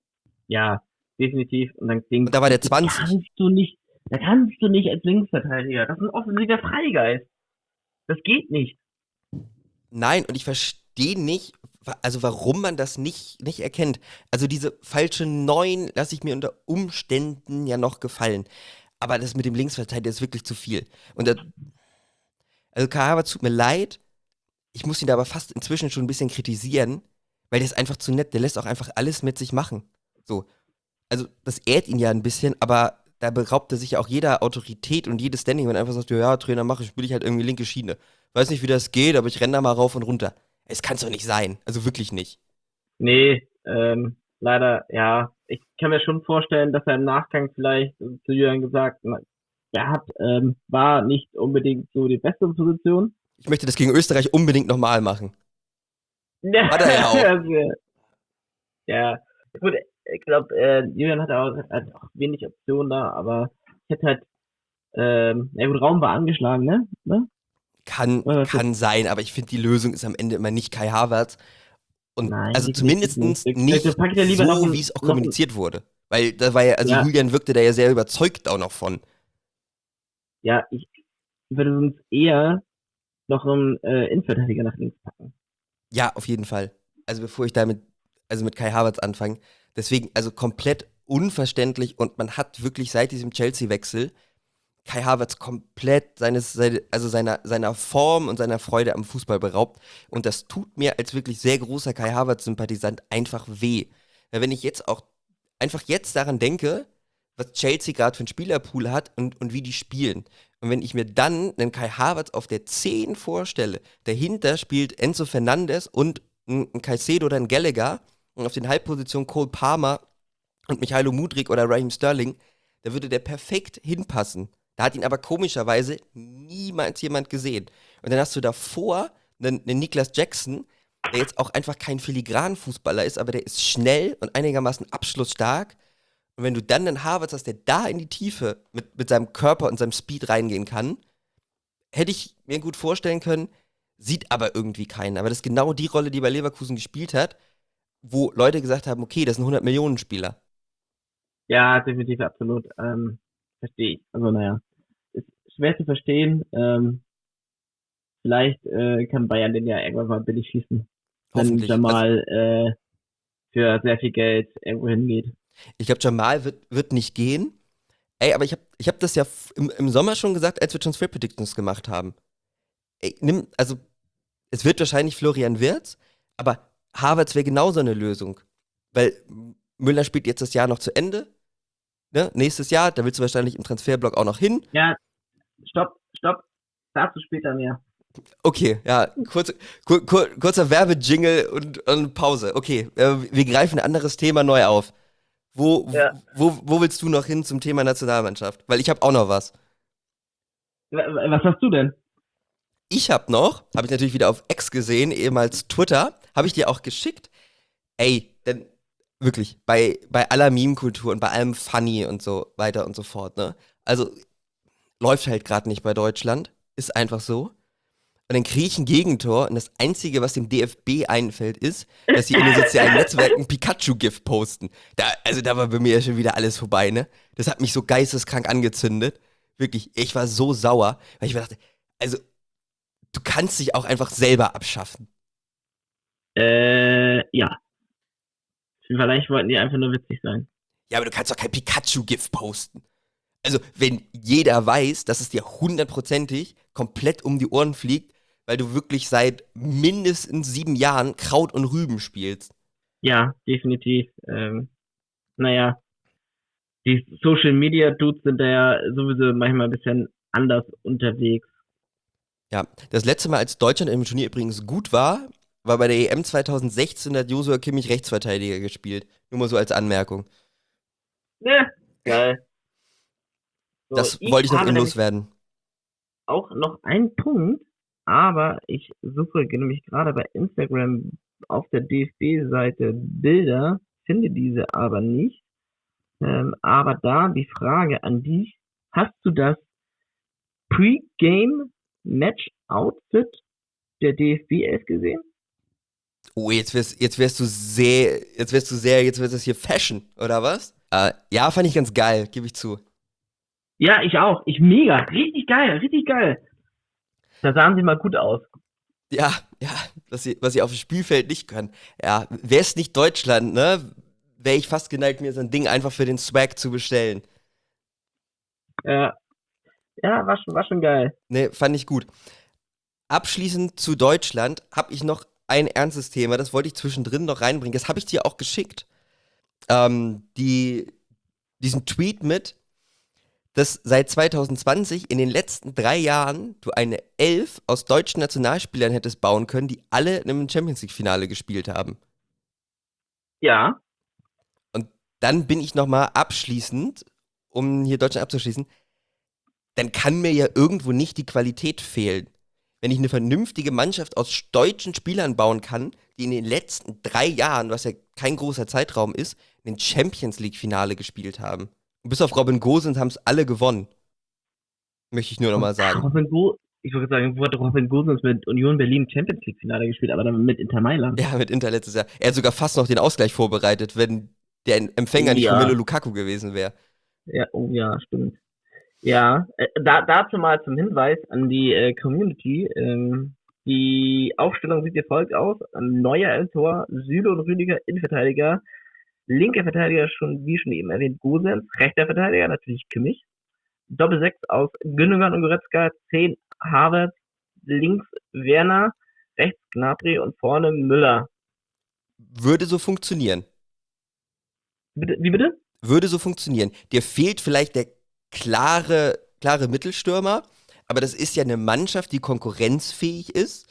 Ja, definitiv. Und dann Ding, Und da war der das zwanzig. kannst du nicht, da kannst du nicht als Linksverteidiger. Das ist ein offensiver Freigeist. Das geht nicht. Nein, und ich verstehe nicht, wa- also warum man das nicht, nicht erkennt. Also diese falsche neun lasse ich mir unter Umständen ja noch gefallen. Aber das mit dem Linksverteidiger ist wirklich zu viel. Und da, also Kai Havertz tut mir leid, ich muss ihn da aber fast inzwischen schon ein bisschen kritisieren, weil der ist einfach zu nett, der lässt auch einfach alles mit sich machen. So, also das ehrt ihn ja ein bisschen, aber da beraubt er sich ja auch jeder Autorität und jedes Standing, wenn er einfach sagt, ja, ja, Trainer, mach ich, spiele ich halt irgendwie linke Schiene. Weiß nicht, wie das geht, aber ich renne da mal rauf und runter. Es kann's doch nicht sein. Also wirklich nicht. Nee, ähm, leider, ja. Ich kann mir schon vorstellen, dass er im Nachgang vielleicht zu Jürgen gesagt hat, er hat, ähm, war nicht unbedingt so die beste Position. Ich möchte das gegen Österreich unbedingt nochmal machen. Ja, Hat er ja auch. also, ja. Gut, ich glaube, äh, Julian hatte auch, hat auch wenig Optionen da, aber ich hätte halt, ähm, ja gut, Raum war angeschlagen, ne? ne? Kann, Oder was jetzt? kann sein, aber ich finde, die Lösung ist am Ende immer nicht Kai Havertz. Und Nein, also definitiv nicht. zumindest Da, da nicht packt er lieber noch so, ein, wie es auch noch ein, kommuniziert wurde. Weil da war ja, also ja, Julian wirkte da ja sehr überzeugt auch noch von. ja, ich würde sonst eher noch einen äh, Innenverteidiger nach links packen. Ja, auf jeden Fall. Also bevor ich damit, also mit Kai Havertz anfange. Deswegen, also komplett unverständlich und man hat wirklich seit diesem Chelsea-Wechsel Kai Havertz komplett seines, seine, also seiner, seiner Form und seiner Freude am Fußball beraubt. Und das tut mir als wirklich sehr großer Kai Havertz-Sympathisant einfach weh. Weil wenn ich jetzt auch einfach jetzt daran denke, was Chelsea gerade für einen Spielerpool hat und, und wie die spielen. Und wenn ich mir dann einen Kai Havertz auf der zehn vorstelle, dahinter spielt Enzo Fernandes und ein, ein Caicedo oder ein Gallagher und auf den Halbpositionen Cole Palmer und Michailo Mudryk oder Raheem Sterling, da würde der perfekt hinpassen. Da hat ihn aber komischerweise niemals jemand gesehen. Und dann hast du davor einen, einen Niklas Jackson, der jetzt auch einfach kein Filigran-Fußballer ist, aber der ist schnell und einigermaßen abschlussstark. Und wenn du dann einen Havertz hast, der da in die Tiefe mit, mit seinem Körper und seinem Speed reingehen kann, hätte ich mir gut vorstellen können, sieht aber irgendwie keinen. Aber das ist genau die Rolle, die bei Leverkusen gespielt hat, wo Leute gesagt haben, okay, das ist ein hundert-Millionen-Spieler. Ja, definitiv, absolut. Ähm, verstehe ich. Also, naja, ist schwer zu verstehen. Ähm, vielleicht äh, kann Bayern den ja irgendwann mal billig schießen, wenn Hoffentlich. Also, Jamal äh, für sehr viel Geld irgendwo hingeht. ich glaube, Jamal wird, wird nicht gehen. Ey, aber ich habe ich hab das ja f- im, im Sommer schon gesagt, als wir Transfer Predictions gemacht haben. Ey, nimm, also, es wird wahrscheinlich Florian Wirtz, aber Havertz wäre genauso eine Lösung. Weil Müller spielt jetzt das Jahr noch zu Ende. Ne? Nächstes Jahr, da willst du wahrscheinlich im Transferblock auch noch hin. Ja, stopp, stopp. Dazu später mehr. Okay, ja, kurz, kur, kur, kurzer Werbejingle und, und Pause. Okay, äh, wir greifen ein anderes Thema neu auf. Wo, Ja. wo, wo willst du noch hin zum Thema Nationalmannschaft? Weil ich habe auch noch was. Was hast du denn? Ich habe noch, habe ich natürlich wieder auf X gesehen, ehemals Twitter, habe ich dir auch geschickt. Ey, denn wirklich, bei, bei aller Meme-Kultur und bei allem Funny und so weiter und so fort, ne? Also, läuft halt gerade nicht bei Deutschland. Ist einfach so. Und dann kriege ich ein Gegentor und das Einzige, was dem D F B einfällt, ist, dass sie in den sozialen Netzwerken Pikachu-GIF posten. Da, also da war bei mir ja schon wieder alles vorbei, ne? Das hat mich so geisteskrank angezündet. Wirklich, ich war so sauer, weil ich mir dachte, also, du kannst dich auch einfach selber abschaffen. Äh, ja. Vielleicht wollten die einfach nur witzig sein. Ja, aber du kannst doch kein Pikachu-GIF posten. Also, wenn jeder weiß, dass es dir hundertprozentig komplett um die Ohren fliegt, weil du wirklich seit mindestens sieben Jahren Kraut und Rüben spielst. Ja, definitiv. Ähm, naja, die Social Media Dudes sind da ja sowieso manchmal ein bisschen anders unterwegs. Ja, das letzte Mal, als Deutschland im Turnier übrigens gut war, war bei der E M zweitausendsechzehn, da hat Joshua Kimmich Rechtsverteidiger gespielt. Nur mal so als Anmerkung. Ja, geil. So, Das ich wollte ich noch habe eben nämlich loswerden. auch noch einen Punkt, aber ich suche nämlich gerade bei Instagram auf der D F B-Seite Bilder, finde diese aber nicht. Ähm, aber da die Frage an dich, hast du das Pre-Game-Match-Outfit der D F B elf gesehen? Oh, jetzt wärst, jetzt wärst du sehr, jetzt wärst du sehr, jetzt wird das hier Fashion, oder was? Äh, ja, fand ich ganz geil, gebe ich zu. Ja, ich auch. Ich mega. Richtig geil, richtig geil. Da sahen sie mal gut aus. Ja, ja, was sie, was sie auf dem Spielfeld nicht können. Ja, wäre es nicht Deutschland, ne, wäre ich fast geneigt, mir so ein Ding einfach für den Swag zu bestellen. Ja, ja, war schon, war schon geil. Ne, fand ich gut. Abschließend zu Deutschland habe ich noch ein ernstes Thema, das wollte ich zwischendrin noch reinbringen. Das habe ich dir auch geschickt. Ähm, die, diesen Tweet mit, dass seit zweitausendzwanzig in den letzten drei Jahren du eine Elf aus deutschen Nationalspielern hättest bauen können, die alle in einem Champions League-Finale gespielt haben. Ja, Und dann bin ich nochmal abschließend, um hier Deutschland abzuschließen, dann kann mir ja irgendwo nicht die Qualität fehlen. Wenn ich eine vernünftige Mannschaft aus deutschen Spielern bauen kann, die in den letzten drei Jahren, was ja kein großer Zeitraum ist, ein Champions League-Finale gespielt haben. Und bis auf Robin Gosens haben es alle gewonnen. Möchte ich nur nochmal sagen. Robin Go ich würde sagen, wo hat Robin Gosens mit Union Berlin Champions League Finale gespielt, aber dann mit Inter Mailand. Ja, mit Inter letztes Jahr. Er hat sogar fast noch den Ausgleich vorbereitet, wenn der Empfänger Oh nicht ja, Romelu Lukaku gewesen wäre. ja, oh ja, stimmt. Ja, äh, da, dazu mal zum Hinweis an die äh, Community. Ähm, die Aufstellung sieht wie folgt aus. Neuer im Tor, Süle und Rüdiger Innenverteidiger, linker Verteidiger schon, wie schon eben erwähnt, Gosens, rechter Verteidiger natürlich Kimmich, Doppelsechs aus Gündogan und Goretzka, zehn Havertz, links Werner, rechts Gnabry und vorne Müller. Würde so funktionieren. Bitte, wie bitte? Würde so funktionieren. Dir fehlt vielleicht der klare, klare Mittelstürmer, aber das ist ja eine Mannschaft, die konkurrenzfähig ist,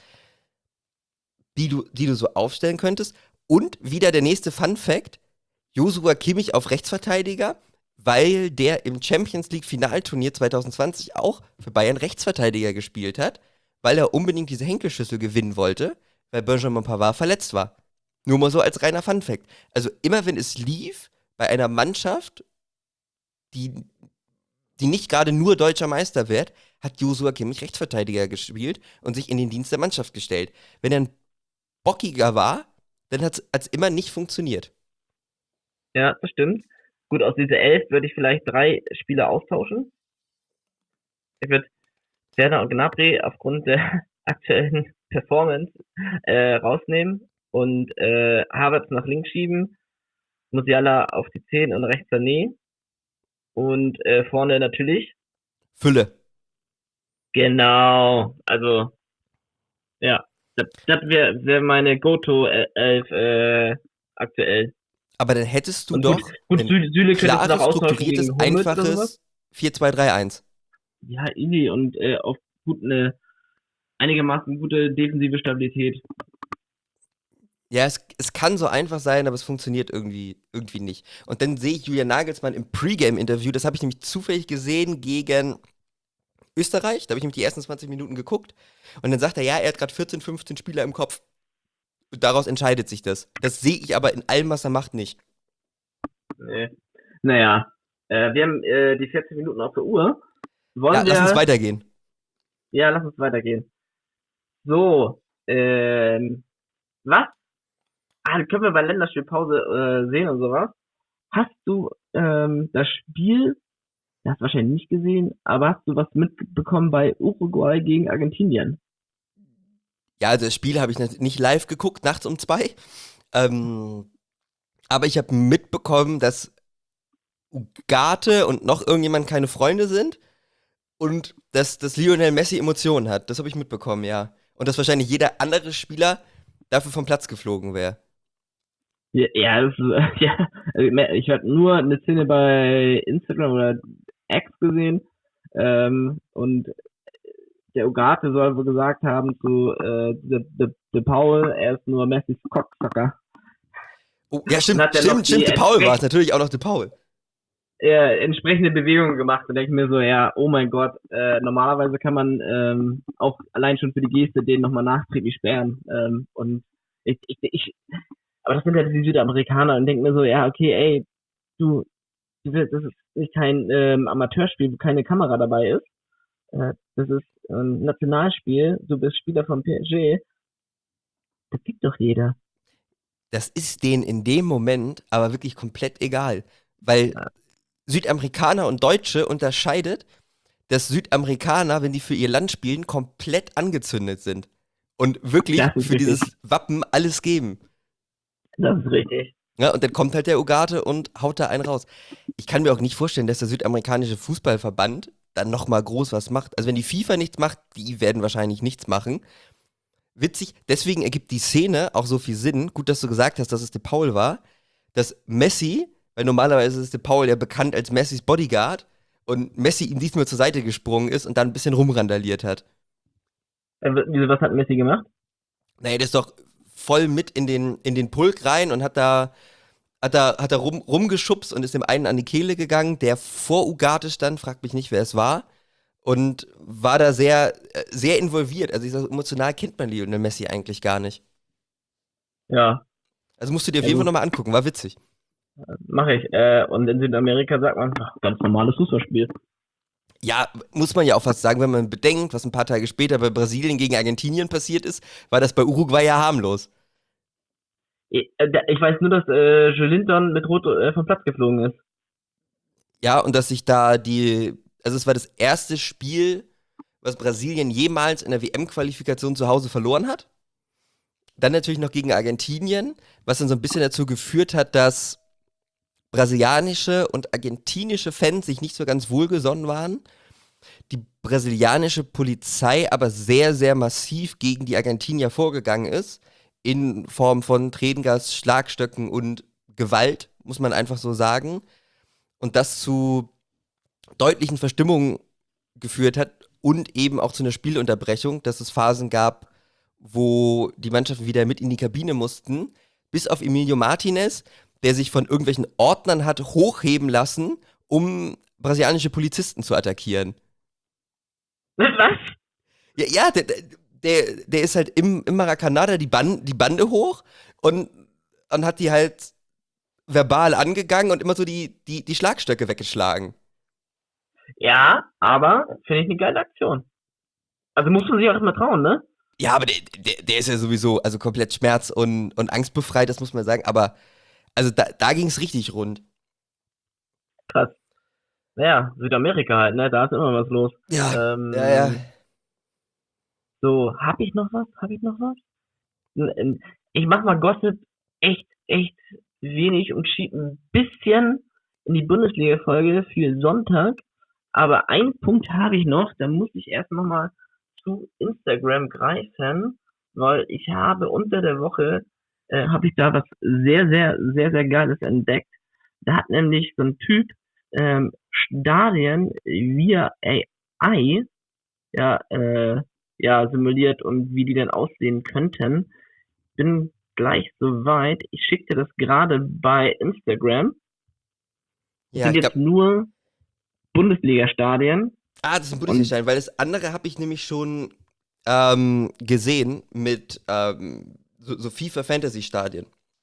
die du, die du so aufstellen könntest. Und wieder der nächste Fun-Fact: Joshua Kimmich auf Rechtsverteidiger, weil der im Champions League Finalturnier zwanzig zwanzig auch für Bayern Rechtsverteidiger gespielt hat, weil er unbedingt diese Henkelschüssel gewinnen wollte, weil Benjamin Pavard verletzt war. Nur mal so als reiner Fun-Fact. Also immer wenn es lief bei einer Mannschaft, die, die nicht gerade nur deutscher Meister wird, hat Joshua Kimmich Rechtsverteidiger gespielt und sich in den Dienst der Mannschaft gestellt. Wenn er ein bockiger war, dann hat es immer nicht funktioniert. Ja, das stimmt. Gut, aus dieser Elf würde ich vielleicht drei Spieler austauschen. Ich würde Werner und Gnabry aufgrund der aktuellen Performance äh, rausnehmen und äh, Havertz nach links schieben, Musiala auf die zehn und rechts Sané und äh, vorne natürlich Fülle. Genau, also ja, das, das wäre wär meine Go-To-Elf äh, aktuell. Aber dann hättest du Und doch gut, gut ein Süle, Süle könntest du noch klares, austauschen strukturiertes, gegen Hummels oder sowas. einfaches vier zwei drei eins. Ja, easy und äh, auf gut eine einigermaßen gute defensive Stabilität. Ja, es, es kann so einfach sein, aber es funktioniert irgendwie, irgendwie nicht. Und dann sehe ich Julian Nagelsmann im Pre-Game-Interview, das habe ich nämlich zufällig gesehen gegen Österreich, da habe ich nämlich die ersten zwanzig Minuten geguckt. Und dann sagt er, ja, er hat gerade vierzehn, fünfzehn Spieler im Kopf. Und daraus entscheidet sich das. Das sehe ich aber in allem, was er macht, nicht. Nee. Naja, äh, wir haben äh, die vierzehn Minuten auf der Uhr. Wollen Ja, wir... lass uns weitergehen. Ja, lass uns weitergehen. So, ähm, was? Ah, dann können wir bei Länderspielpause äh, sehen und sowas. Hast du ähm, das Spiel, das hast du wahrscheinlich nicht gesehen, aber hast du was mitbekommen bei Uruguay gegen Argentinien? Ja, also das Spiel habe ich nicht live geguckt, nachts um zwei. Ähm, aber ich habe mitbekommen, dass Ugarte und noch irgendjemand keine Freunde sind und dass, dass Lionel Messi Emotionen hat. Das habe ich mitbekommen, ja. Und dass wahrscheinlich jeder andere Spieler dafür vom Platz geflogen wäre. Ja, ja, das, ist, ja, ich habe nur eine Szene bei Instagram oder X gesehen ähm, und der Ugarte soll wohl gesagt haben zu äh, De, De, De Paul, er ist nur Messis Cocksucker. Oh, ja, stimmt, hat er noch stimmt, die stimmt, De Paul war es, entsprech- natürlich auch noch De Paul. äh, entsprechende Bewegungen gemacht und denke mir so, ja, oh mein Gott, äh, normalerweise kann man ähm, auch allein schon für die Geste den nochmal nachträglich sperren. Ähm, und ich, ich, ich, aber das sind ja die Südamerikaner und denke mir so, ja, okay, ey, du, das ist nicht kein ähm, Amateurspiel, wo keine Kamera dabei ist. Äh, das ist ein Nationalspiel, du bist Spieler von P S G. Das sieht doch jeder. Das ist denen in dem Moment aber wirklich komplett egal. Weil Ja. Südamerikaner und Deutsche unterscheidet, dass Südamerikaner, wenn die für ihr Land spielen, komplett angezündet sind. Und wirklich Das ist für richtig. dieses Wappen alles geben. Das ist richtig. Ja, und dann kommt halt der Ugarte und haut da einen raus. Ich kann mir auch nicht vorstellen, dass der südamerikanische Fußballverband dann nochmal groß was macht. Also wenn die FIFA nichts macht, die werden wahrscheinlich nichts machen. Witzig, deswegen ergibt die Szene auch so viel Sinn. Gut, dass du gesagt hast, dass es De Paul war. Dass Messi, weil normalerweise ist De Paul ja bekannt als Messis Bodyguard, und Messi ihm diesmal zur Seite gesprungen ist und dann ein bisschen rumrandaliert hat. Äh, wieso, was hat Messi gemacht? Naja, der ist doch voll mit in den, in den Pulk rein und hat da, hat da, hat da rum, rumgeschubst und ist dem einen an die Kehle gegangen, der vor Ugarte stand, fragt mich nicht, wer es war. Und war da sehr, äh, sehr involviert. Also ich sag, emotional kennt man Lionel Messi eigentlich gar nicht. Ja, Also musst du dir auf Ja, jeden Fall gut. nochmal angucken, war witzig. mache ich. Äh, und in Südamerika sagt man, ach, ganz normales Fußballspiel. Ja, muss man ja auch fast sagen, wenn man bedenkt, was ein paar Tage später bei Brasilien gegen Argentinien passiert ist, war das bei Uruguay ja harmlos. Ich, äh, ich weiß nur, dass äh, Joelinton mit Rot äh, vom Platz geflogen ist. Ja, und dass sich da die, also es war das erste Spiel, was Brasilien jemals in der W M-Qualifikation zu Hause verloren hat. Dann natürlich noch gegen Argentinien, was dann so ein bisschen dazu geführt hat, dass brasilianische und argentinische Fans sich nicht so ganz wohlgesonnen waren. Die brasilianische Polizei aber sehr, sehr massiv gegen die Argentinier vorgegangen ist, in Form von Tränengas, Schlagstöcken und Gewalt. muss man einfach so sagen. Und das zu deutlichen Verstimmungen geführt hat und eben auch zu einer Spielunterbrechung, dass es Phasen gab, wo die Mannschaften wieder mit in die Kabine mussten, bis auf Emilio Martinez, der sich von irgendwelchen Ordnern hat hochheben lassen, um brasilianische Polizisten zu attackieren. Was? Ja, ja der, der, der ist halt im, im Maracanã da die, Ban die Bande hoch und, und hat die halt verbal angegangen und immer so die, die, die Schlagstöcke weggeschlagen. Ja, aber finde ich eine geile Aktion. Also muss man sich auch erstmal trauen, ne? Ja, aber der, der, der ist ja sowieso also komplett schmerz- und, und angstbefreit, das muss man sagen. Aber also da, da ging es richtig rund. Krass. Naja, Südamerika halt, ne? Da ist immer was los. Ja, Ähm, ja, ja. So, hab ich noch was? Hab ich noch was? N- n- Ich mach mal Gossip echt, echt wenig und schieb ein bisschen in die Bundesliga-Folge für Sonntag. Aber einen Punkt habe ich noch, da muss ich erst noch mal zu Instagram greifen, weil ich habe unter der Woche, äh, habe ich da was sehr, sehr, sehr, sehr Geiles entdeckt. Da hat nämlich so ein Typ ähm, Stadien via A I ja, äh, ja, simuliert und wie die denn aussehen könnten. Bin gleich soweit. Ich schicke dir das gerade bei Instagram. Das Ja, sind ich jetzt glaube, nur Bundesliga-Stadien. ah, das ist ein Und Bundesliga-Stein, weil das andere habe ich nämlich schon ähm, gesehen mit ähm, so, so FIFA-Fantasy-Stadien.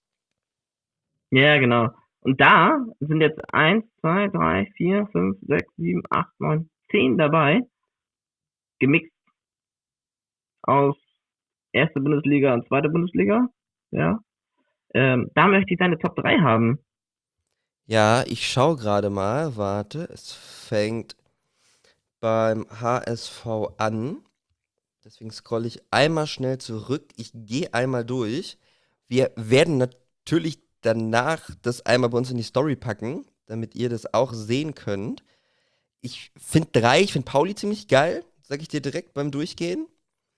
ja, genau. Und da sind jetzt eins, zwei, drei, vier, fünf, sechs, sieben, acht, neun, zehn dabei, gemixt aus erste Bundesliga und zweite Bundesliga. Ja. Ähm, da möchte ich deine Top drei haben. Ja, ich schaue gerade mal. Warte, es fängt beim H S V an. Deswegen scrolle ich einmal schnell zurück. Ich gehe einmal durch. Wir werden natürlich danach das einmal bei uns in die Story packen, damit ihr das auch sehen könnt. Ich finde drei, ich finde Pauli ziemlich geil, sag ich dir direkt beim Durchgehen.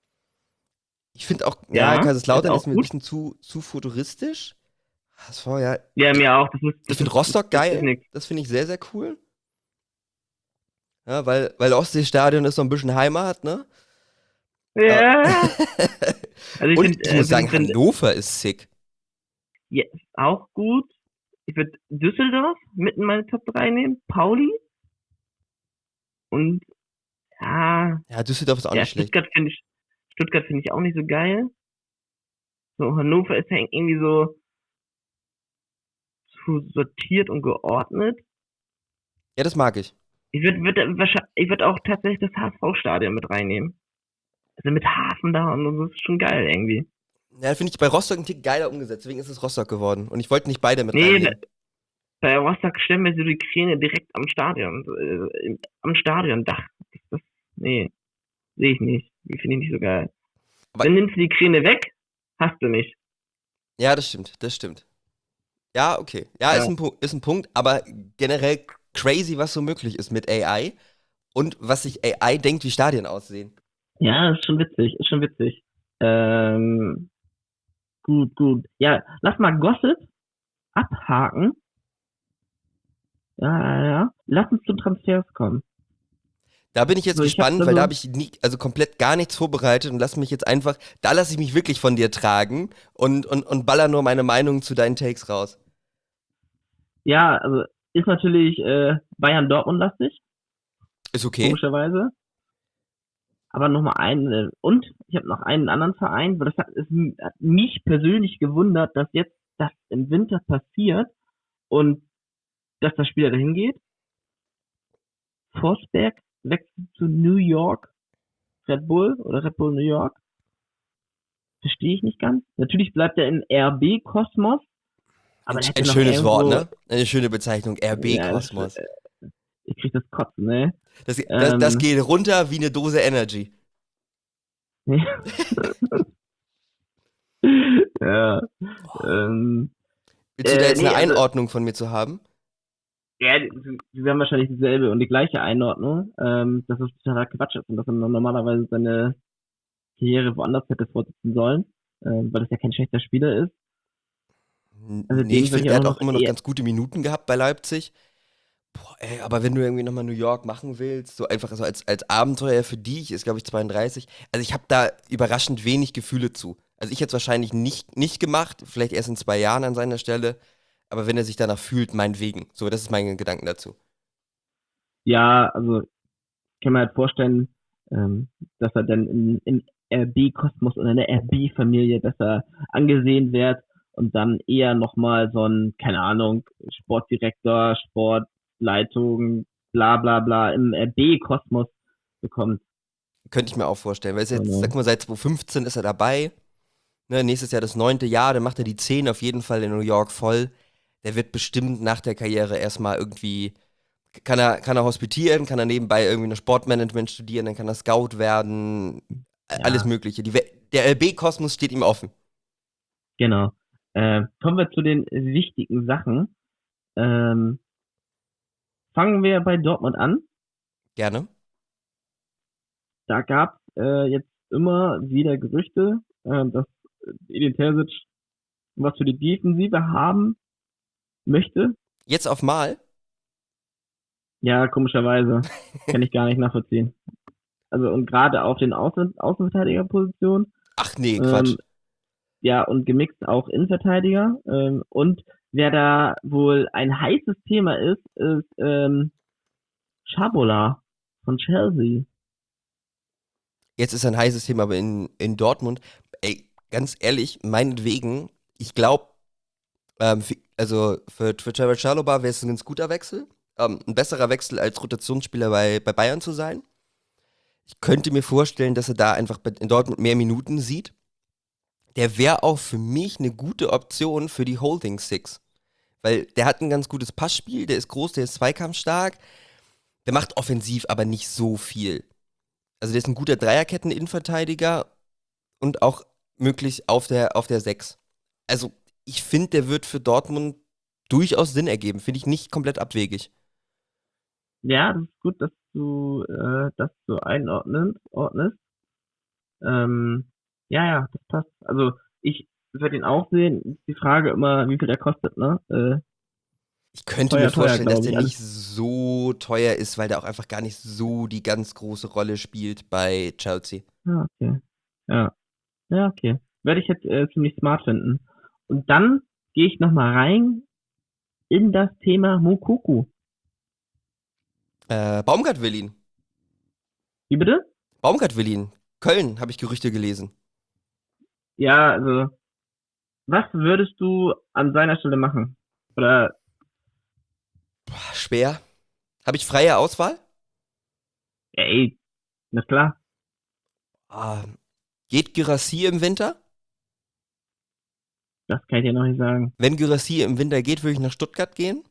Ich finde auch, ja, Ja, ist Kaiserslautern auch ist mir ein gut. bisschen zu, zu futuristisch. H S V, ja. Ja, Ich, mir auch. Das ist, ich das finde ist, Rostock das ist geil. nix. Das finde ich sehr, sehr cool. Ja, weil, weil Ostseestadion ist so ein bisschen Heimat, ne? Äh, Ja. Also ich Und finde, ich äh, muss find, sagen, find, Hannover ist sick. ja, ist auch gut. Ich würde Düsseldorf mit in meine Top drei nehmen, Pauli und ja, Ja, Düsseldorf ist auch ja, nicht schlecht. Stuttgart finde ich, Stuttgart finde ich auch nicht so geil. So, Hannover ist ja irgendwie so zu sortiert und geordnet. Ja, das mag ich. Ich würde würd, würd wahrscheinlich, ich würde auch tatsächlich das H S V-Stadion mit reinnehmen. Also mit Hafen da und so, das ist schon geil irgendwie. Ja, finde ich bei Rostock ein Tick geiler umgesetzt. Deswegen ist es Rostock geworden. Und ich wollte nicht beide mit Nee, reinnehmen. bei Rostock stellen wir so die Kräne direkt am Stadion, äh, im, am Stadiondach. Das, das, nee, sehe ich nicht. Die finde ich nicht so geil. Aber Dann nimmst du die Kräne weg, hast du nicht. ja, das stimmt, das stimmt. Ja, okay. Ja, ist Ja, ein, Pu- ist ein Punkt, aber generell crazy, was so möglich ist mit A I und was sich A I denkt, wie Stadien aussehen. ja, ist schon witzig, ist schon witzig. Ähm, gut, gut. Ja, lass mal Gossip abhaken. Ja, ja, ja. Lass uns zu Transfers kommen. Da bin ich jetzt So, ich habe gespannt, da weil da so, habe ich nie, also komplett gar nichts vorbereitet und lass mich jetzt einfach, da lasse ich mich wirklich von dir tragen und, und, und baller nur meine Meinung zu deinen Takes raus. ja, also ist natürlich äh, Bayern Dortmund lastig, Ist okay. komischerweise. Aber nochmal einen, äh, und ich habe noch einen anderen Verein, weil das hat, es hat mich persönlich gewundert, dass jetzt das im Winter passiert und dass der Spieler dahin geht. Forsberg wechselt zu New York Red Bull oder Red Bull New York. Verstehe ich nicht ganz. Natürlich bleibt er in R B Kosmos, Ein, aber der hätte ein noch schönes Wort, irgendwo, ne? Eine schöne Bezeichnung. R B ja, das, Kosmos. äh, ich krieg das Kotzen, ne? Das, das, das Ähm, geht runter wie eine Dose Energy. ja, ähm, Willst du da äh, jetzt eine nee, also, Einordnung von mir zu haben? ja, sie haben wahrscheinlich dieselbe und die gleiche Einordnung, ähm, dass das totaler Quatsch ist und dass er normalerweise seine Karriere woanders hätte fortsetzen sollen, ähm, weil das ja kein schlechter Spieler ist. N- Also Nee, den ich würde finde, ich er auch hat auch noch immer noch eher, ganz gute Minuten gehabt bei Leipzig. Boah, ey, aber wenn du irgendwie nochmal New York machen willst, so einfach so als, als Abenteuer für dich, ist glaube ich zweiunddreißig. Also ich habe da überraschend wenig Gefühle zu. Also ich hätte es wahrscheinlich nicht, nicht gemacht, vielleicht erst in zwei Jahren an seiner Stelle. Aber wenn er sich danach fühlt, meinetwegen. So, das ist mein Gedanken dazu. ja, also ich kann mir halt vorstellen, ähm, dass er dann in, im R B-Kosmos oder in der R B-Familie besser angesehen wird und dann eher nochmal so ein, keine Ahnung, Sportdirektor, Sportleitung, bla bla bla im R B-Kosmos bekommt. Könnte ich mir auch vorstellen. Weil es So, jetzt, ne? sag mal, seit zwanzig fünfzehn ist er dabei. Ne, nächstes Jahr das neunte Jahr, dann macht er die zehn auf jeden Fall in New York voll. Der wird bestimmt nach der Karriere erstmal irgendwie, kann er, kann er hospitieren, kann er nebenbei irgendwie noch Sportmanagement studieren, dann kann er Scout werden, a- alles Ja, Mögliche. Die, We- der L B-Kosmos steht ihm offen. genau. Äh, kommen wir zu den wichtigen Sachen. Ähm, fangen wir bei Dortmund an. Gerne. Da gab es äh, jetzt immer wieder Gerüchte, äh, dass Edin Terzic was für die Defensive haben möchte. Jetzt auf Mal. Ja, komischerweise. Kann ich gar nicht nachvollziehen. Also und gerade auf den Außen Außenverteidigerpositionen, Ach nee, Quatsch. ähm, ja, und gemixt auch Innenverteidiger. Ähm, und wer da wohl ein heißes Thema ist, ist ähm, Schabola von Chelsea. Jetzt ist ein heißes Thema, aber in, in Dortmund, ey, ganz ehrlich, meinetwegen, ich glaube, ähm, für, also für, für Trevor Chalobah wäre es ein ganz guter Wechsel. Ähm, ein besserer Wechsel als Rotationsspieler bei, bei Bayern zu sein. Ich könnte mir vorstellen, dass er da einfach bei- in Dortmund mehr Minuten sieht. Der wäre auch für mich eine gute Option für die Holding Six. Weil der hat ein ganz gutes Passspiel, der ist groß, der ist zweikampfstark, der macht offensiv aber nicht so viel. Also der ist ein guter Dreierketten-Innenverteidiger und auch möglich auf der, auf der Sechs. Also ich finde, der wird für Dortmund durchaus Sinn ergeben. Finde ich nicht komplett abwegig. Ja, das ist gut, dass du äh, das so einordnest. Ordnest. Ähm, ja, ja, das passt. Also ich würde ihn auch sehen. Ist die Frage immer, wie viel der kostet, ne? Äh, Ich könnte mir teuer, teuer, vorstellen, dass glaube der ich. Also, nicht so teuer ist, weil der auch einfach gar nicht so die ganz große Rolle spielt bei Chelsea. ja, okay. Ja, ja, okay. Werde ich jetzt äh, ziemlich smart finden. Und dann gehe ich nochmal rein in das Thema Mokuku. Äh, Baumgart will ihn. Wie bitte? Baumgart will ihn. Köln, habe ich Gerüchte gelesen. Ja, also, was würdest du an seiner Stelle machen? Oder, Boah, schwer. Habe ich freie Auswahl? ja, ey, na klar, Ah, geht Gyrassi im Winter? das kann ich dir noch nicht sagen. Wenn Gyrassi im Winter geht, würde ich nach Stuttgart gehen.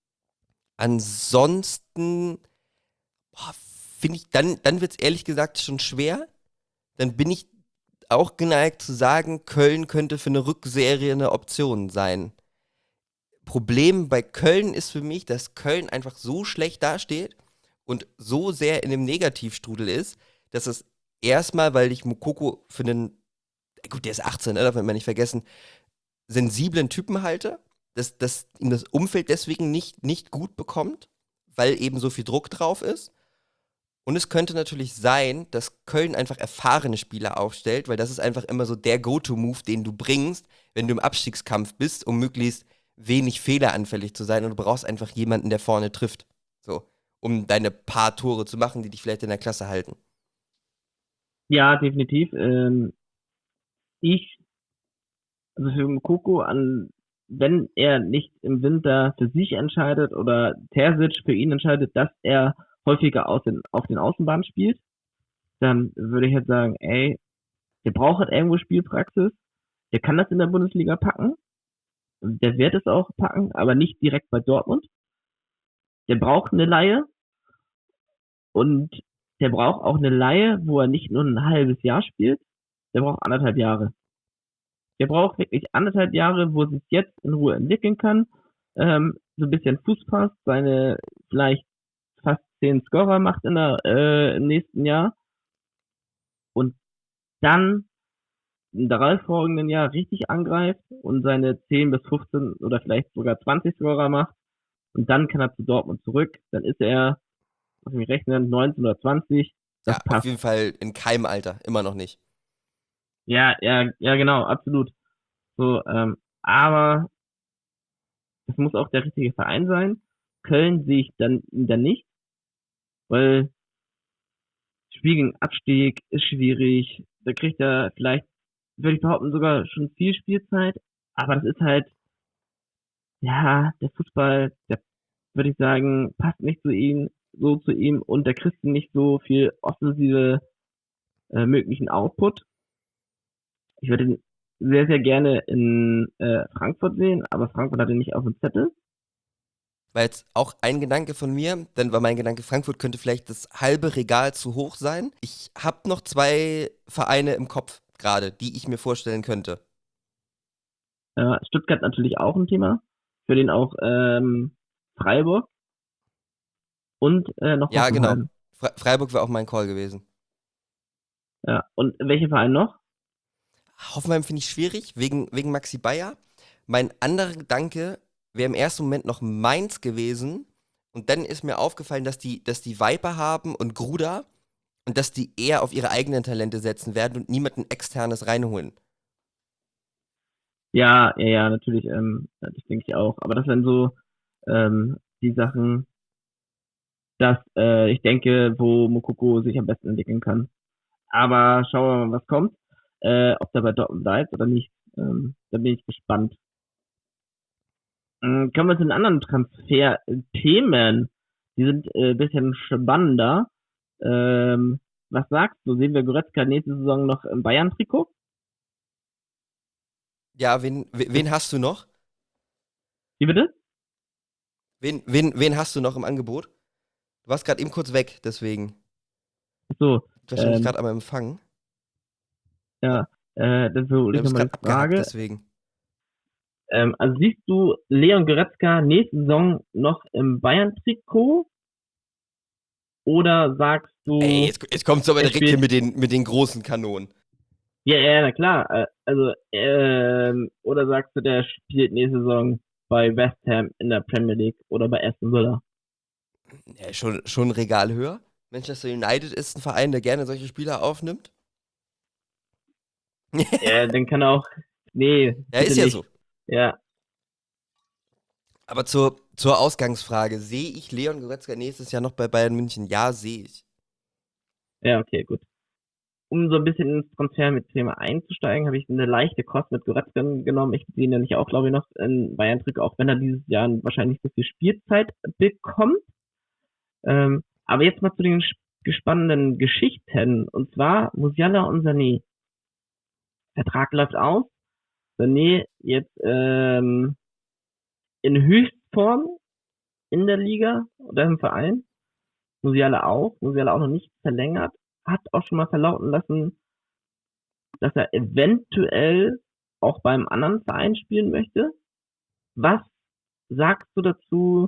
Ansonsten finde ich, dann, dann wird es ehrlich gesagt schon schwer. Dann bin ich auch geneigt zu sagen, Köln könnte für eine Rückserie eine Option sein. Problem bei Köln ist für mich, dass Köln einfach so schlecht dasteht und so sehr in dem Negativstrudel ist, dass es erstmal, weil ich Mokoko für einen, gut, der ist achtzehn, ne, darf man nicht vergessen, sensiblen Typen halte, dass, dass ihm das Umfeld deswegen nicht, nicht gut bekommt, weil eben so viel Druck drauf ist. Und es könnte natürlich sein, dass Köln einfach erfahrene Spieler aufstellt, weil das ist einfach immer so der Go-To-Move, den du bringst, wenn du im Abstiegskampf bist, um möglichst wenig fehleranfällig zu sein. Und du brauchst einfach jemanden, der vorne trifft. So, um deine paar Tore zu machen, die dich vielleicht in der Klasse halten. Ja, definitiv. Ähm, ich, also für Mokoko an, wenn er nicht im Winter für sich entscheidet oder Terzic für ihn entscheidet, dass er häufiger aus den, auf den Außenbahnen spielt, dann würde ich jetzt sagen, ey, der braucht halt irgendwo Spielpraxis, der kann das in der Bundesliga packen, der wird es auch packen, aber nicht direkt bei Dortmund. Der braucht eine Leihe und der braucht auch eine Leihe, wo er nicht nur ein halbes Jahr spielt, der braucht anderthalb Jahre. Der braucht wirklich anderthalb Jahre, wo er sich jetzt in Ruhe entwickeln kann, ähm, so ein bisschen Fuß passt, seine vielleicht fast zehn Scorer macht in der, äh, im nächsten Jahr und dann im darauffolgenden Jahr richtig angreift und seine zehn bis fünfzehn oder vielleicht sogar zwanzig Scorer macht und dann kann er zu Dortmund zurück, dann ist er, was ich rechnen, neunzehn oder zwanzig, das Ja, auf passt. jeden Fall in keinem Alter, immer noch nicht. Ja, ja, ja, genau, absolut. So, ähm, aber es muss auch der richtige Verein sein. Köln sehe ich dann, dann nicht, weil Spiel gegen Abstieg ist schwierig. Da kriegt er vielleicht, würde ich behaupten, sogar schon viel Spielzeit. Aber das ist halt, ja, der Fußball, der würde ich sagen, passt nicht zu ihm, so zu ihm und der kriegt nicht so viel offensive äh, möglichen Output. Ich würde ihn sehr, sehr gerne in äh, Frankfurt sehen, aber Frankfurt hat ihn nicht auf dem Zettel. War jetzt auch ein Gedanke von mir, dann war mein Gedanke, Frankfurt könnte vielleicht das halbe Regal zu hoch sein. Ich habe noch zwei Vereine im Kopf gerade, die ich mir vorstellen könnte. Äh, Stuttgart natürlich auch ein Thema. Für den auch ähm, Freiburg und äh, noch Ja, genau. Hoffenheim. Fre Freiburg wäre auch mein Call gewesen. Ja, und welche Vereine noch? Hoffenheim finde ich schwierig, wegen, wegen Maxi Bayer. Mein anderer Gedanke wäre im ersten Moment noch Mainz gewesen. Und dann ist mir aufgefallen, dass die, dass die Viper haben und Gruda und dass die eher auf ihre eigenen Talente setzen werden und niemanden externes reinholen. Ja, ja, ja, natürlich, ähm, das denke ich auch. Aber das sind so ähm, die Sachen, dass äh, ich denke, wo Mokoko sich am besten entwickeln kann. Aber schauen wir mal, was kommt. Äh, ob der bei Dortmund bleibt oder nicht. Ähm, da bin ich gespannt. Ähm, kommen wir zu den anderen Transfer-Themen. Die sind äh, ein bisschen spannender. Ähm, was sagst du? Sehen wir Goretzka nächste Saison noch im Bayern-Trikot? Ja, wen, wen wen hast du noch? Wie bitte? Wen, wen, wen hast du noch im Angebot? Du warst gerade eben kurz weg, deswegen. So, Wahrscheinlich ähm, gerade am Empfang. ja, äh, das ist so Du ich bist nochmal gerade die abgehackt, Frage. deswegen. Ähm, also siehst du Leon Goretzka nächste Saison noch im Bayern-Trikot oder sagst Ey, du, jetzt, jetzt kommst du aber er direkt hier spielt, mit den, mit den großen Kanonen. ja, ja, na klar, äh, also, ähm, oder sagst du, der spielt nächste Saison bei West Ham in der Premier League oder bei Aston Villa? Ja, schon, schon ein Regal höher. Manchester United ist ein Verein, der gerne solche Spieler aufnimmt. Ja, dann kann er auch, nee, Ja, bitte ist ja nicht. so. Ja, Aber zur, zur Ausgangsfrage, sehe ich Leon Goretzka nächstes Jahr noch bei Bayern München? Ja, sehe ich. ja, okay, gut. Um so ein bisschen ins Transfer mit Thema einzusteigen, habe ich eine leichte Kost mit Goretzka genommen. Ich sehe ihn nämlich auch, glaube ich, noch in Bayern-Trikot, auch wenn er dieses Jahr wahrscheinlich so viel Spielzeit bekommt. Ähm, aber jetzt mal zu den spannenden Geschichten. Und zwar Musiala und Sané. Vertrag läuft aus. Sané jetzt ähm, in Höchstform in der Liga oder im Verein. Musiala auch. Musiala auch noch nicht verlängert. Hat auch schon mal verlauten lassen, dass er eventuell auch beim anderen Verein spielen möchte. Was sagst du dazu?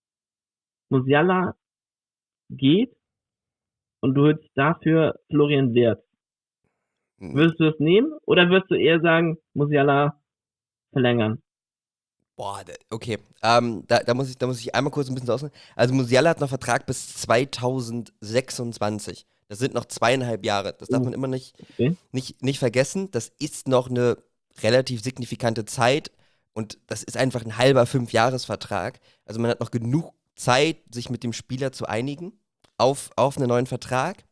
Musiala geht und du holst dafür Florian Wirtz. Hm. Würdest du es nehmen oder würdest du eher sagen, Musiala verlängern? Boah, da- okay. Ähm, da, da, muss ich, da muss ich einmal kurz ein bisschen ausholen. Also Musiala hat noch Vertrag bis zweitausendsechsundzwanzig. Das sind noch zweieinhalb Jahre. Das darf Uh, man immer nicht, okay. nicht, nicht vergessen. Das ist noch eine relativ signifikante Zeit und das ist einfach ein halber Fünfjahresvertrag. Also man hat noch genug Zeit, sich mit dem Spieler zu einigen auf, auf einen neuen Vertrag.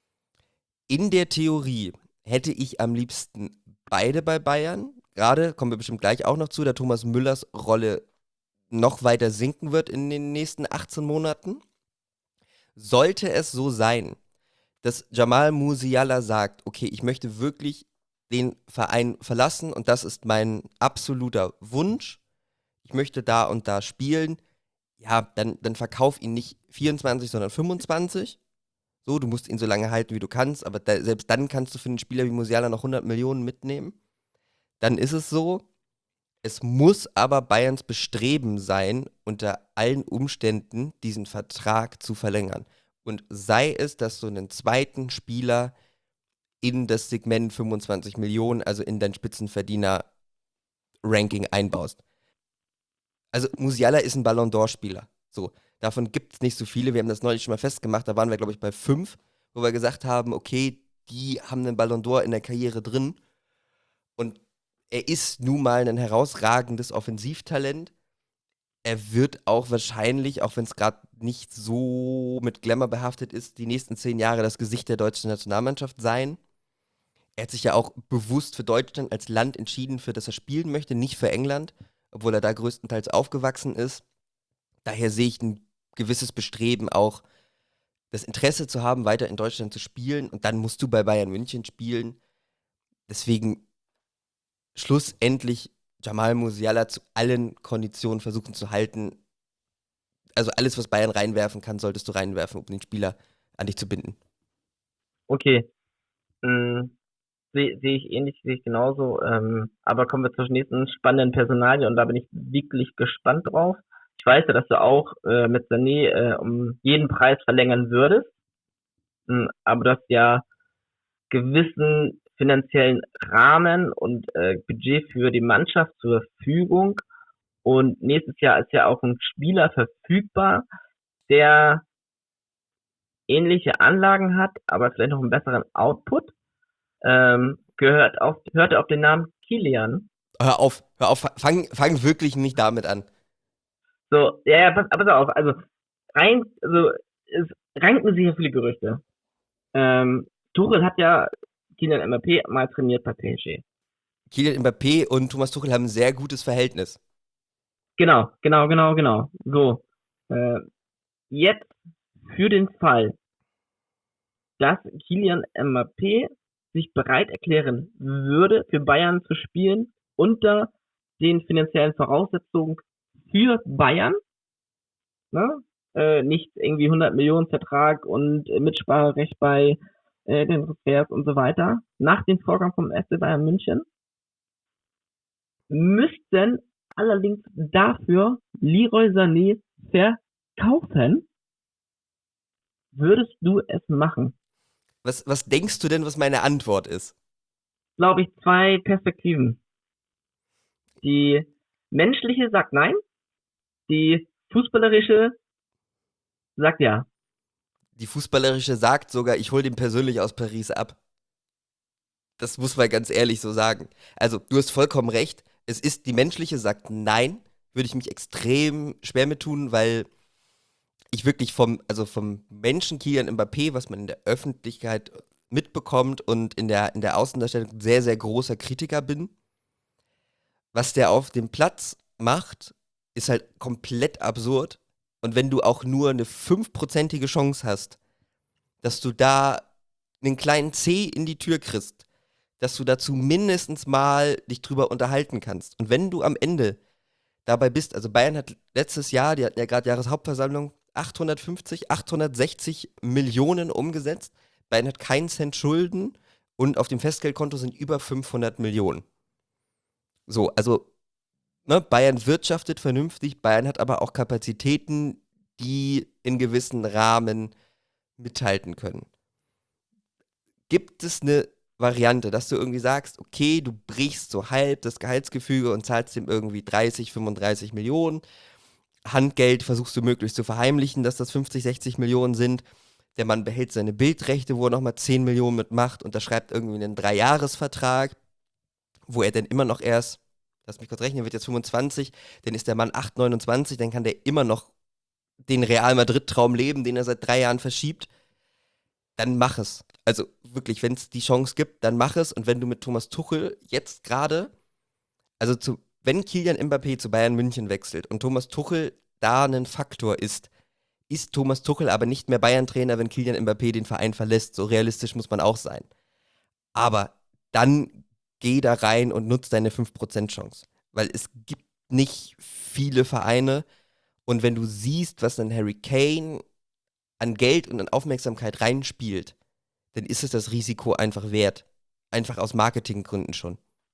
In der Theorie hätte ich am liebsten beide bei Bayern. Gerade kommen wir bestimmt gleich auch noch zu, da Thomas Müllers Rolle noch weiter sinken wird in den nächsten achtzehn Monaten. Sollte es so sein, dass Jamal Musiala sagt, okay, ich möchte wirklich den Verein verlassen und das ist mein absoluter Wunsch, ich möchte da und da spielen, ja, dann, dann verkauf ihn nicht vierundzwanzig, sondern fünfundzwanzig. So, du musst ihn so lange halten, wie du kannst, aber da, selbst dann kannst du für einen Spieler wie Musiala noch hundert Millionen mitnehmen. Dann ist es so. Es muss aber Bayerns Bestreben sein, unter allen Umständen diesen Vertrag zu verlängern. Und sei es, dass du einen zweiten Spieler in das Segment fünfundzwanzig Millionen, also in dein Spitzenverdiener-Ranking einbaust. Also Musiala ist ein Ballon d'Or-Spieler. So, davon gibt es nicht so viele. Wir haben das neulich schon mal festgemacht, da waren wir, glaube ich, bei fünf, wo wir gesagt haben, okay, die haben einen Ballon d'Or in der Karriere drin. Und er ist nun mal ein herausragendes Offensivtalent. Er wird auch wahrscheinlich, auch wenn es gerade nicht so mit Glamour behaftet ist, die nächsten zehn Jahre das Gesicht der deutschen Nationalmannschaft sein. Er hat sich ja auch bewusst für Deutschland als Land entschieden, für das er spielen möchte, nicht für England, obwohl er da größtenteils aufgewachsen ist. Daher sehe ich ein gewisses Bestreben auch, das Interesse zu haben, weiter in Deutschland zu spielen. Und dann musst du bei Bayern München spielen. Deswegen schlussendlich Jamal Musiala zu allen Konditionen versuchen zu halten. Also alles, was Bayern reinwerfen kann, solltest du reinwerfen, um den Spieler an dich zu binden. Okay. Hm, sehe seh ich ähnlich, sehe ich genauso. Ähm, aber kommen wir zur nächsten spannenden Personalie und da bin ich wirklich gespannt drauf. Ich weiß ja, dass du auch äh, mit Sané äh, um jeden Preis verlängern würdest. Hm, aber du hast ja gewissen finanziellen Rahmen und äh, Budget für die Mannschaft zur Verfügung. Und nächstes Jahr ist ja auch ein Spieler verfügbar, der ähnliche Anlagen hat, aber vielleicht noch einen besseren Output. Ähm, gehört auf, hört auf den Namen Kilian. Hör auf, hör auf, fang, fang wirklich nicht damit an. So, ja, ja, pass, pass auf, also rein, also es ranken sich ja viele Gerüchte. Ähm, Tuchel hat ja Kylian Mbappé mal trainiert bei P S G. Kylian Mbappé und Thomas Tuchel haben ein sehr gutes Verhältnis. Genau, genau, genau, genau. So, äh, jetzt für den Fall, dass Kylian Mbappé sich bereit erklären würde, für Bayern zu spielen, unter den finanziellen Voraussetzungen für Bayern, ne? Äh, nicht irgendwie hundert Millionen Vertrag und äh, Mitspracherecht bei äh, den Transfers und so weiter, nach dem Vorgang vom F C Bayern München, müssten allerdings dafür Leroy Sané verkaufen. Würdest du es machen? Was, was denkst du denn, was meine Antwort ist? Glaube ich, zwei Perspektiven. Die menschliche sagt nein, die fußballerische sagt ja. Die fußballerische sagt sogar, ich hole den persönlich aus Paris ab. Das muss man ganz ehrlich so sagen. Also, du hast vollkommen recht. Es ist, die menschliche sagt nein, würde ich mich extrem schwer mit tun, weil ich wirklich vom, also vom Menschen Kylian Mbappé, was man in der Öffentlichkeit mitbekommt und in der, in der Außendarstellung sehr, sehr großer Kritiker bin. Was der auf dem Platz macht, ist halt komplett absurd. Und wenn du auch nur eine fünfprozentige Chance hast, dass du da einen kleinen C in die Tür kriegst, dass du dazu mindestens mal dich drüber unterhalten kannst. Und wenn du am Ende dabei bist, also Bayern hat letztes Jahr, die hatten ja gerade Jahreshauptversammlung, achthundertfünfzig, achthundertsechzig Millionen umgesetzt. Bayern hat keinen Cent Schulden und auf dem Festgeldkonto sind über fünfhundert Millionen. So, also ne, Bayern wirtschaftet vernünftig, Bayern hat aber auch Kapazitäten, die in gewissen Rahmen mithalten können. Gibt es eine Variante, dass du irgendwie sagst, okay, du brichst so halb das Gehaltsgefüge und zahlst ihm irgendwie dreißig, fünfunddreißig Millionen. Handgeld versuchst du möglichst zu verheimlichen, dass das fünfzig, sechzig Millionen sind. Der Mann behält seine Bildrechte, wo er nochmal zehn Millionen mitmacht, unterschreibt irgendwie einen Dreijahresvertrag, wo er dann immer noch erst, lass mich kurz rechnen, wird jetzt fünfundzwanzig, dann ist der Mann acht, neunundzwanzig, dann kann der immer noch den Real Madrid-Traum leben, den er seit drei Jahren verschiebt. Dann mach es. Also wirklich, wenn es die Chance gibt, dann mach es. Und wenn du mit Thomas Tuchel jetzt gerade, also zu, wenn Kylian Mbappé zu Bayern München wechselt und Thomas Tuchel da ein Faktor ist, ist Thomas Tuchel aber nicht mehr Bayern-Trainer, wenn Kylian Mbappé den Verein verlässt. So realistisch muss man auch sein. Aber dann geh da rein und nutz deine fünf Prozent Chance. Weil es gibt nicht viele Vereine. Und wenn du siehst, was dann Harry Kane an Geld und an Aufmerksamkeit reinspielt, dann ist es das Risiko einfach wert. Einfach aus Marketinggründen schon.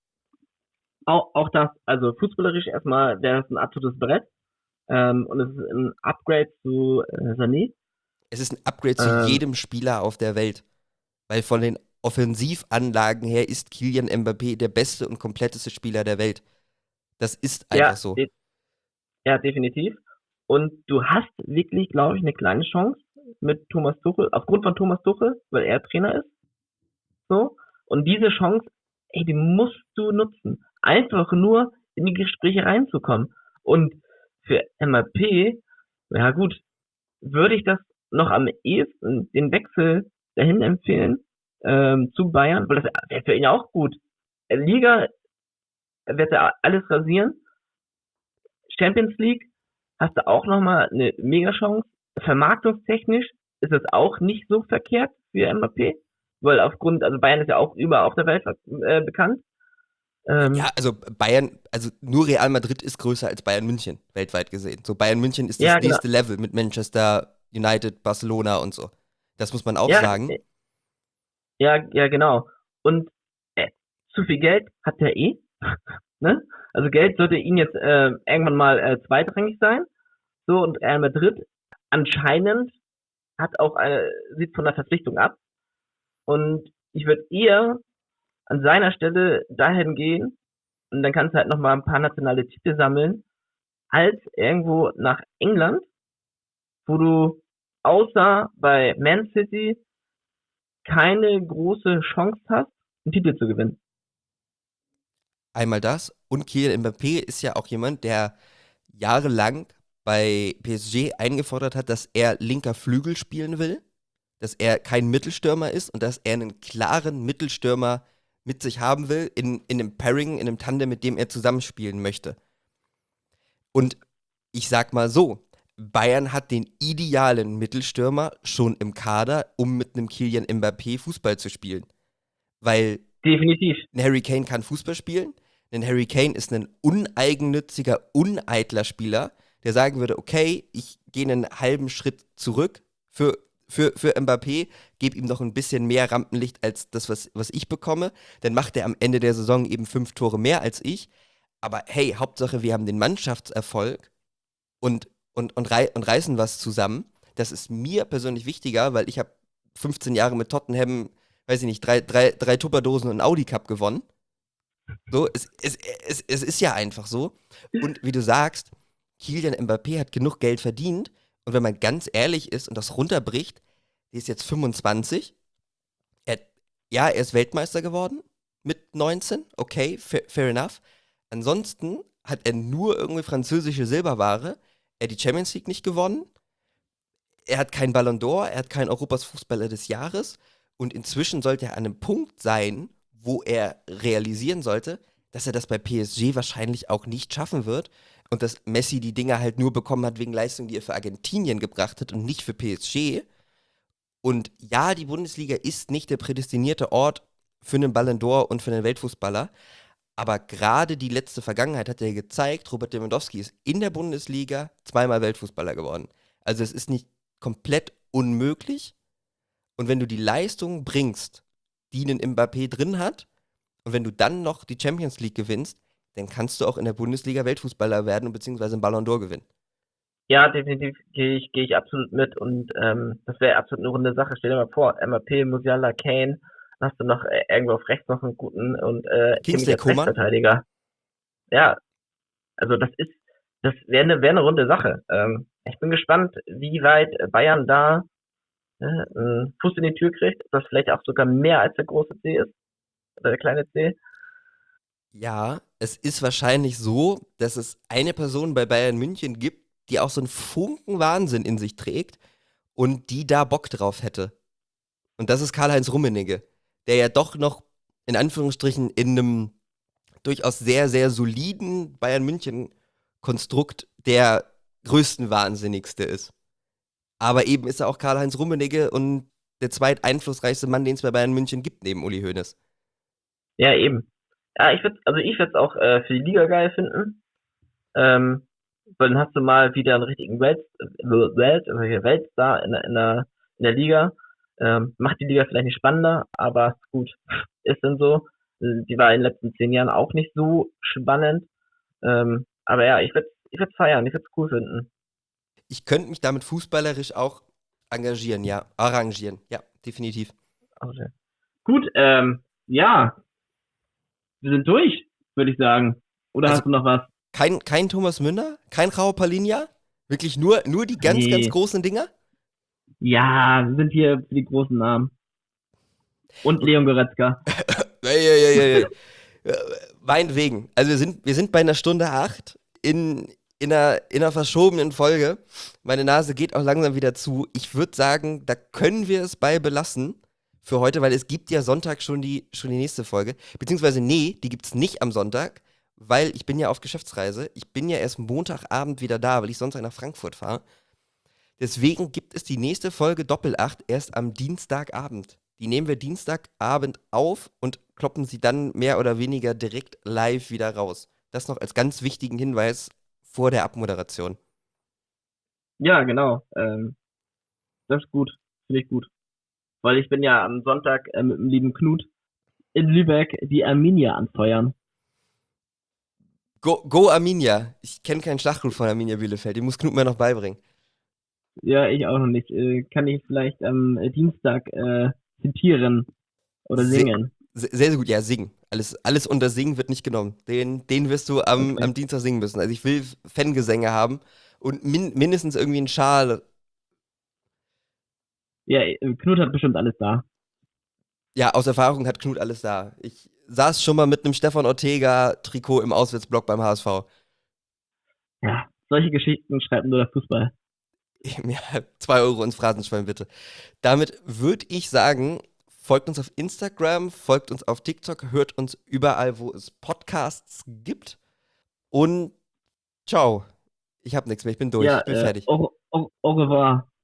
Auch, auch das, also fußballerisch erstmal, der ist ein absolutes Brett. Ähm, und es ist ein Upgrade zu äh, Sané. Es ist ein Upgrade zu Ähm, jedem Spieler auf der Welt. Weil von den Offensivanlagen her ist Kylian Mbappé der beste und kompletteste Spieler der Welt. Das ist Ja, einfach so. de ja, definitiv. Und du hast wirklich, glaube ich, eine kleine Chance mit Thomas Tuchel, aufgrund von Thomas Tuchel, weil er Trainer ist, so. Und diese Chance, ey, die musst du nutzen. Einfach nur in die Gespräche reinzukommen. Und für Mbappé, ja gut, würde ich das noch am ehesten den Wechsel dahin empfehlen, ähm, zu Bayern, weil das wäre für ihn auch gut. Liga wird er alles rasieren. Champions League hast du auch nochmal eine Mega-Chance. Vermarktungstechnisch ist es auch nicht so verkehrt für Mbappé, weil aufgrund, also Bayern ist ja auch überall auf der Welt äh, bekannt. Ja, Ähm, also Bayern, also nur Real Madrid ist größer als Bayern München, weltweit gesehen. So Bayern München ist das ja, genau. nächste Level mit Manchester United, Barcelona und so. Das muss man auch Ja, sagen. äh, ja, ja, genau. Und äh, zu viel Geld hat er eh. Ne? Also Geld sollte ihn jetzt äh, irgendwann mal äh, zweitrangig sein. So, und Real Madrid anscheinend hat auch eine, sieht von der Verpflichtung ab. Und ich würde eher an seiner Stelle dahin gehen und dann kannst du halt nochmal ein paar nationale Titel sammeln, als irgendwo nach England, wo du außer bei Man City keine große Chance hast, einen Titel zu gewinnen. Einmal das. Und Kylian Mbappé ist ja auch jemand, der jahrelang bei P S G eingefordert hat, dass er linker Flügel spielen will, dass er kein Mittelstürmer ist und dass er einen klaren Mittelstürmer mit sich haben will, in, in einem Pairing, in einem Tandem, mit dem er zusammenspielen möchte. Und ich sag mal so, Bayern hat den idealen Mittelstürmer schon im Kader, um mit einem Kylian Mbappé Fußball zu spielen. Weil Definitiv. ein Harry Kane kann Fußball spielen. Ein Harry Kane ist ein uneigennütziger, uneitler Spieler, der sagen würde, okay, ich gehe einen halben Schritt zurück für, für, für Mbappé, gebe ihm noch ein bisschen mehr Rampenlicht als das, was, was ich bekomme. Dann macht er am Ende der Saison eben fünf Tore mehr als ich. Aber hey, Hauptsache, wir haben den Mannschaftserfolg und, und, und, rei und reißen was zusammen. Das ist mir persönlich wichtiger, weil ich habe fünfzehn Jahre mit Tottenham, weiß ich nicht, drei, drei, drei Tupperdosen und einen Audi Cup gewonnen. So, es, es, es, es ist ja einfach so. Und wie du sagst, Kylian Mbappé hat genug Geld verdient. Und wenn man ganz ehrlich ist und das runterbricht, der ist jetzt fünfundzwanzig. Er, ja, er ist Weltmeister geworden mit neunzehn. Okay, fair, fair enough. Ansonsten hat er nur irgendwie französische Silberware. Er hat die Champions League nicht gewonnen. Er hat keinen Ballon d'Or. Er hat keinen Europas Fußballer des Jahres. Und inzwischen sollte er an einem Punkt sein, wo er realisieren sollte, dass er das bei P S G wahrscheinlich auch nicht schaffen wird und dass Messi die Dinger halt nur bekommen hat wegen Leistung, die er für Argentinien gebracht hat und nicht für P S G. Und ja, die Bundesliga ist nicht der prädestinierte Ort für einen Ballon d'Or und für einen Weltfußballer, aber gerade die letzte Vergangenheit hat ja gezeigt, Robert Lewandowski ist in der Bundesliga zweimal Weltfußballer geworden. Also es ist nicht komplett unmöglich. Und wenn du die Leistung bringst, die einen Mbappé drin hat, und wenn du dann noch die Champions League gewinnst, dann kannst du auch in der Bundesliga Weltfußballer werden und beziehungsweise einen Ballon d'Or gewinnen. Ja, definitiv gehe ich, gehe ich absolut mit und ähm, das wäre absolut eine runde Sache. Stell dir mal vor, Mbappé, Musiala, Kane, dann hast du noch äh, irgendwo auf rechts noch einen guten und äh, Kimmich Kingsley als Coman? Rechtsverteidiger. Ja, also das ist, das wäre eine, wäre eine runde Sache. Ähm, ich bin gespannt, wie weit Bayern da äh, einen Fuß in die Tür kriegt, ob das vielleicht auch sogar mehr als der große C ist oder der kleine C. Ja, es ist wahrscheinlich so, dass es eine Person bei Bayern München gibt, die auch so einen Funken Wahnsinn in sich trägt und die da Bock drauf hätte. Und das ist Karl-Heinz Rummenigge, der ja doch noch in Anführungsstrichen in einem durchaus sehr, sehr soliden Bayern München-Konstrukt der größten Wahnsinnigste ist. Aber eben ist er auch Karl-Heinz Rummenigge und der zweiteinflussreichste Mann, den es bei Bayern München gibt, neben Uli Hoeneß. Ja, eben. Ja, ich würde, also ich würde es auch äh, für die Liga geil finden. Ähm, weil dann hast du mal wieder einen richtigen Welt, Welt, also hier Weltstar in der, in der, in der Liga. Ähm, macht die Liga vielleicht nicht spannender, aber gut, ist dann so. Die war in den letzten zehn Jahren auch nicht so spannend. Ähm, aber ja, ich würde ich würde feiern, ich würde es cool finden. Ich könnte mich damit fußballerisch auch engagieren, ja, arrangieren, ja, definitiv. Also, Gut, ähm, ja, wir sind durch, würde ich sagen. Oder Also hast du noch was? kein, kein Thomas Müller, kein Raul Palinja, wirklich nur, nur die ganz, ganz Nee. großen Dinger? Ja, wir sind hier für die großen Namen. Und Leon Goretzka. Ey, ey, ey, ey, ey. Äh, Meinetwegen. Also wir sind, wir sind bei einer Stunde acht in, in, einer, in einer verschobenen Folge. Meine Nase geht auch langsam wieder zu. Ich würde sagen, da können wir es bei belassen für heute, weil es gibt ja Sonntag schon die, schon die nächste Folge. Beziehungsweise, nee, die gibt es nicht am Sonntag, weil ich bin ja auf Geschäftsreise. Ich bin ja erst Montagabend wieder da, weil ich Sonntag nach Frankfurt fahre. Deswegen gibt es die nächste Folge Doppelacht erst am Dienstagabend. Die nehmen wir Dienstagabend auf und kloppen sie dann mehr oder weniger direkt live wieder raus. Das noch als ganz wichtigen Hinweis vor der Abmoderation. Ja, genau. Ähm, das ist gut. Finde ich gut. Weil ich bin ja am Sonntag äh, mit dem lieben Knut in Lübeck die Arminia anfeuern. Go, go Arminia. Ich kenne keinen Schlachtruf von Arminia Bielefeld. Den muss Knut mir noch beibringen. Ja, ich auch noch nicht. Äh, kann ich vielleicht am äh, Dienstag äh, zitieren oder Se singen? se sehr, sehr gut. Ja, singen. Alles, alles unter Singen wird nicht genommen. Den, den wirst du am, Okay. am Dienstag singen müssen. Also ich will Fangesänge haben und min mindestens irgendwie einen Schal. Ja, äh, Knut hat bestimmt alles da. Ja, aus Erfahrung hat Knut alles da. Ich saß schon mal mit einem Stefan Ortega-Trikot im Auswärtsblock beim H S V. Ja, solche Geschichten schreibt nur der Fußball. Ja, zwei Euro ins Phrasenschwein, bitte. Damit würde ich sagen, folgt uns auf Instagram, folgt uns auf TikTok, hört uns überall, wo es Podcasts gibt. Und ciao. Ich habe nichts mehr, ich bin durch, Ja, ich bin äh, fertig. au, au, au revoir.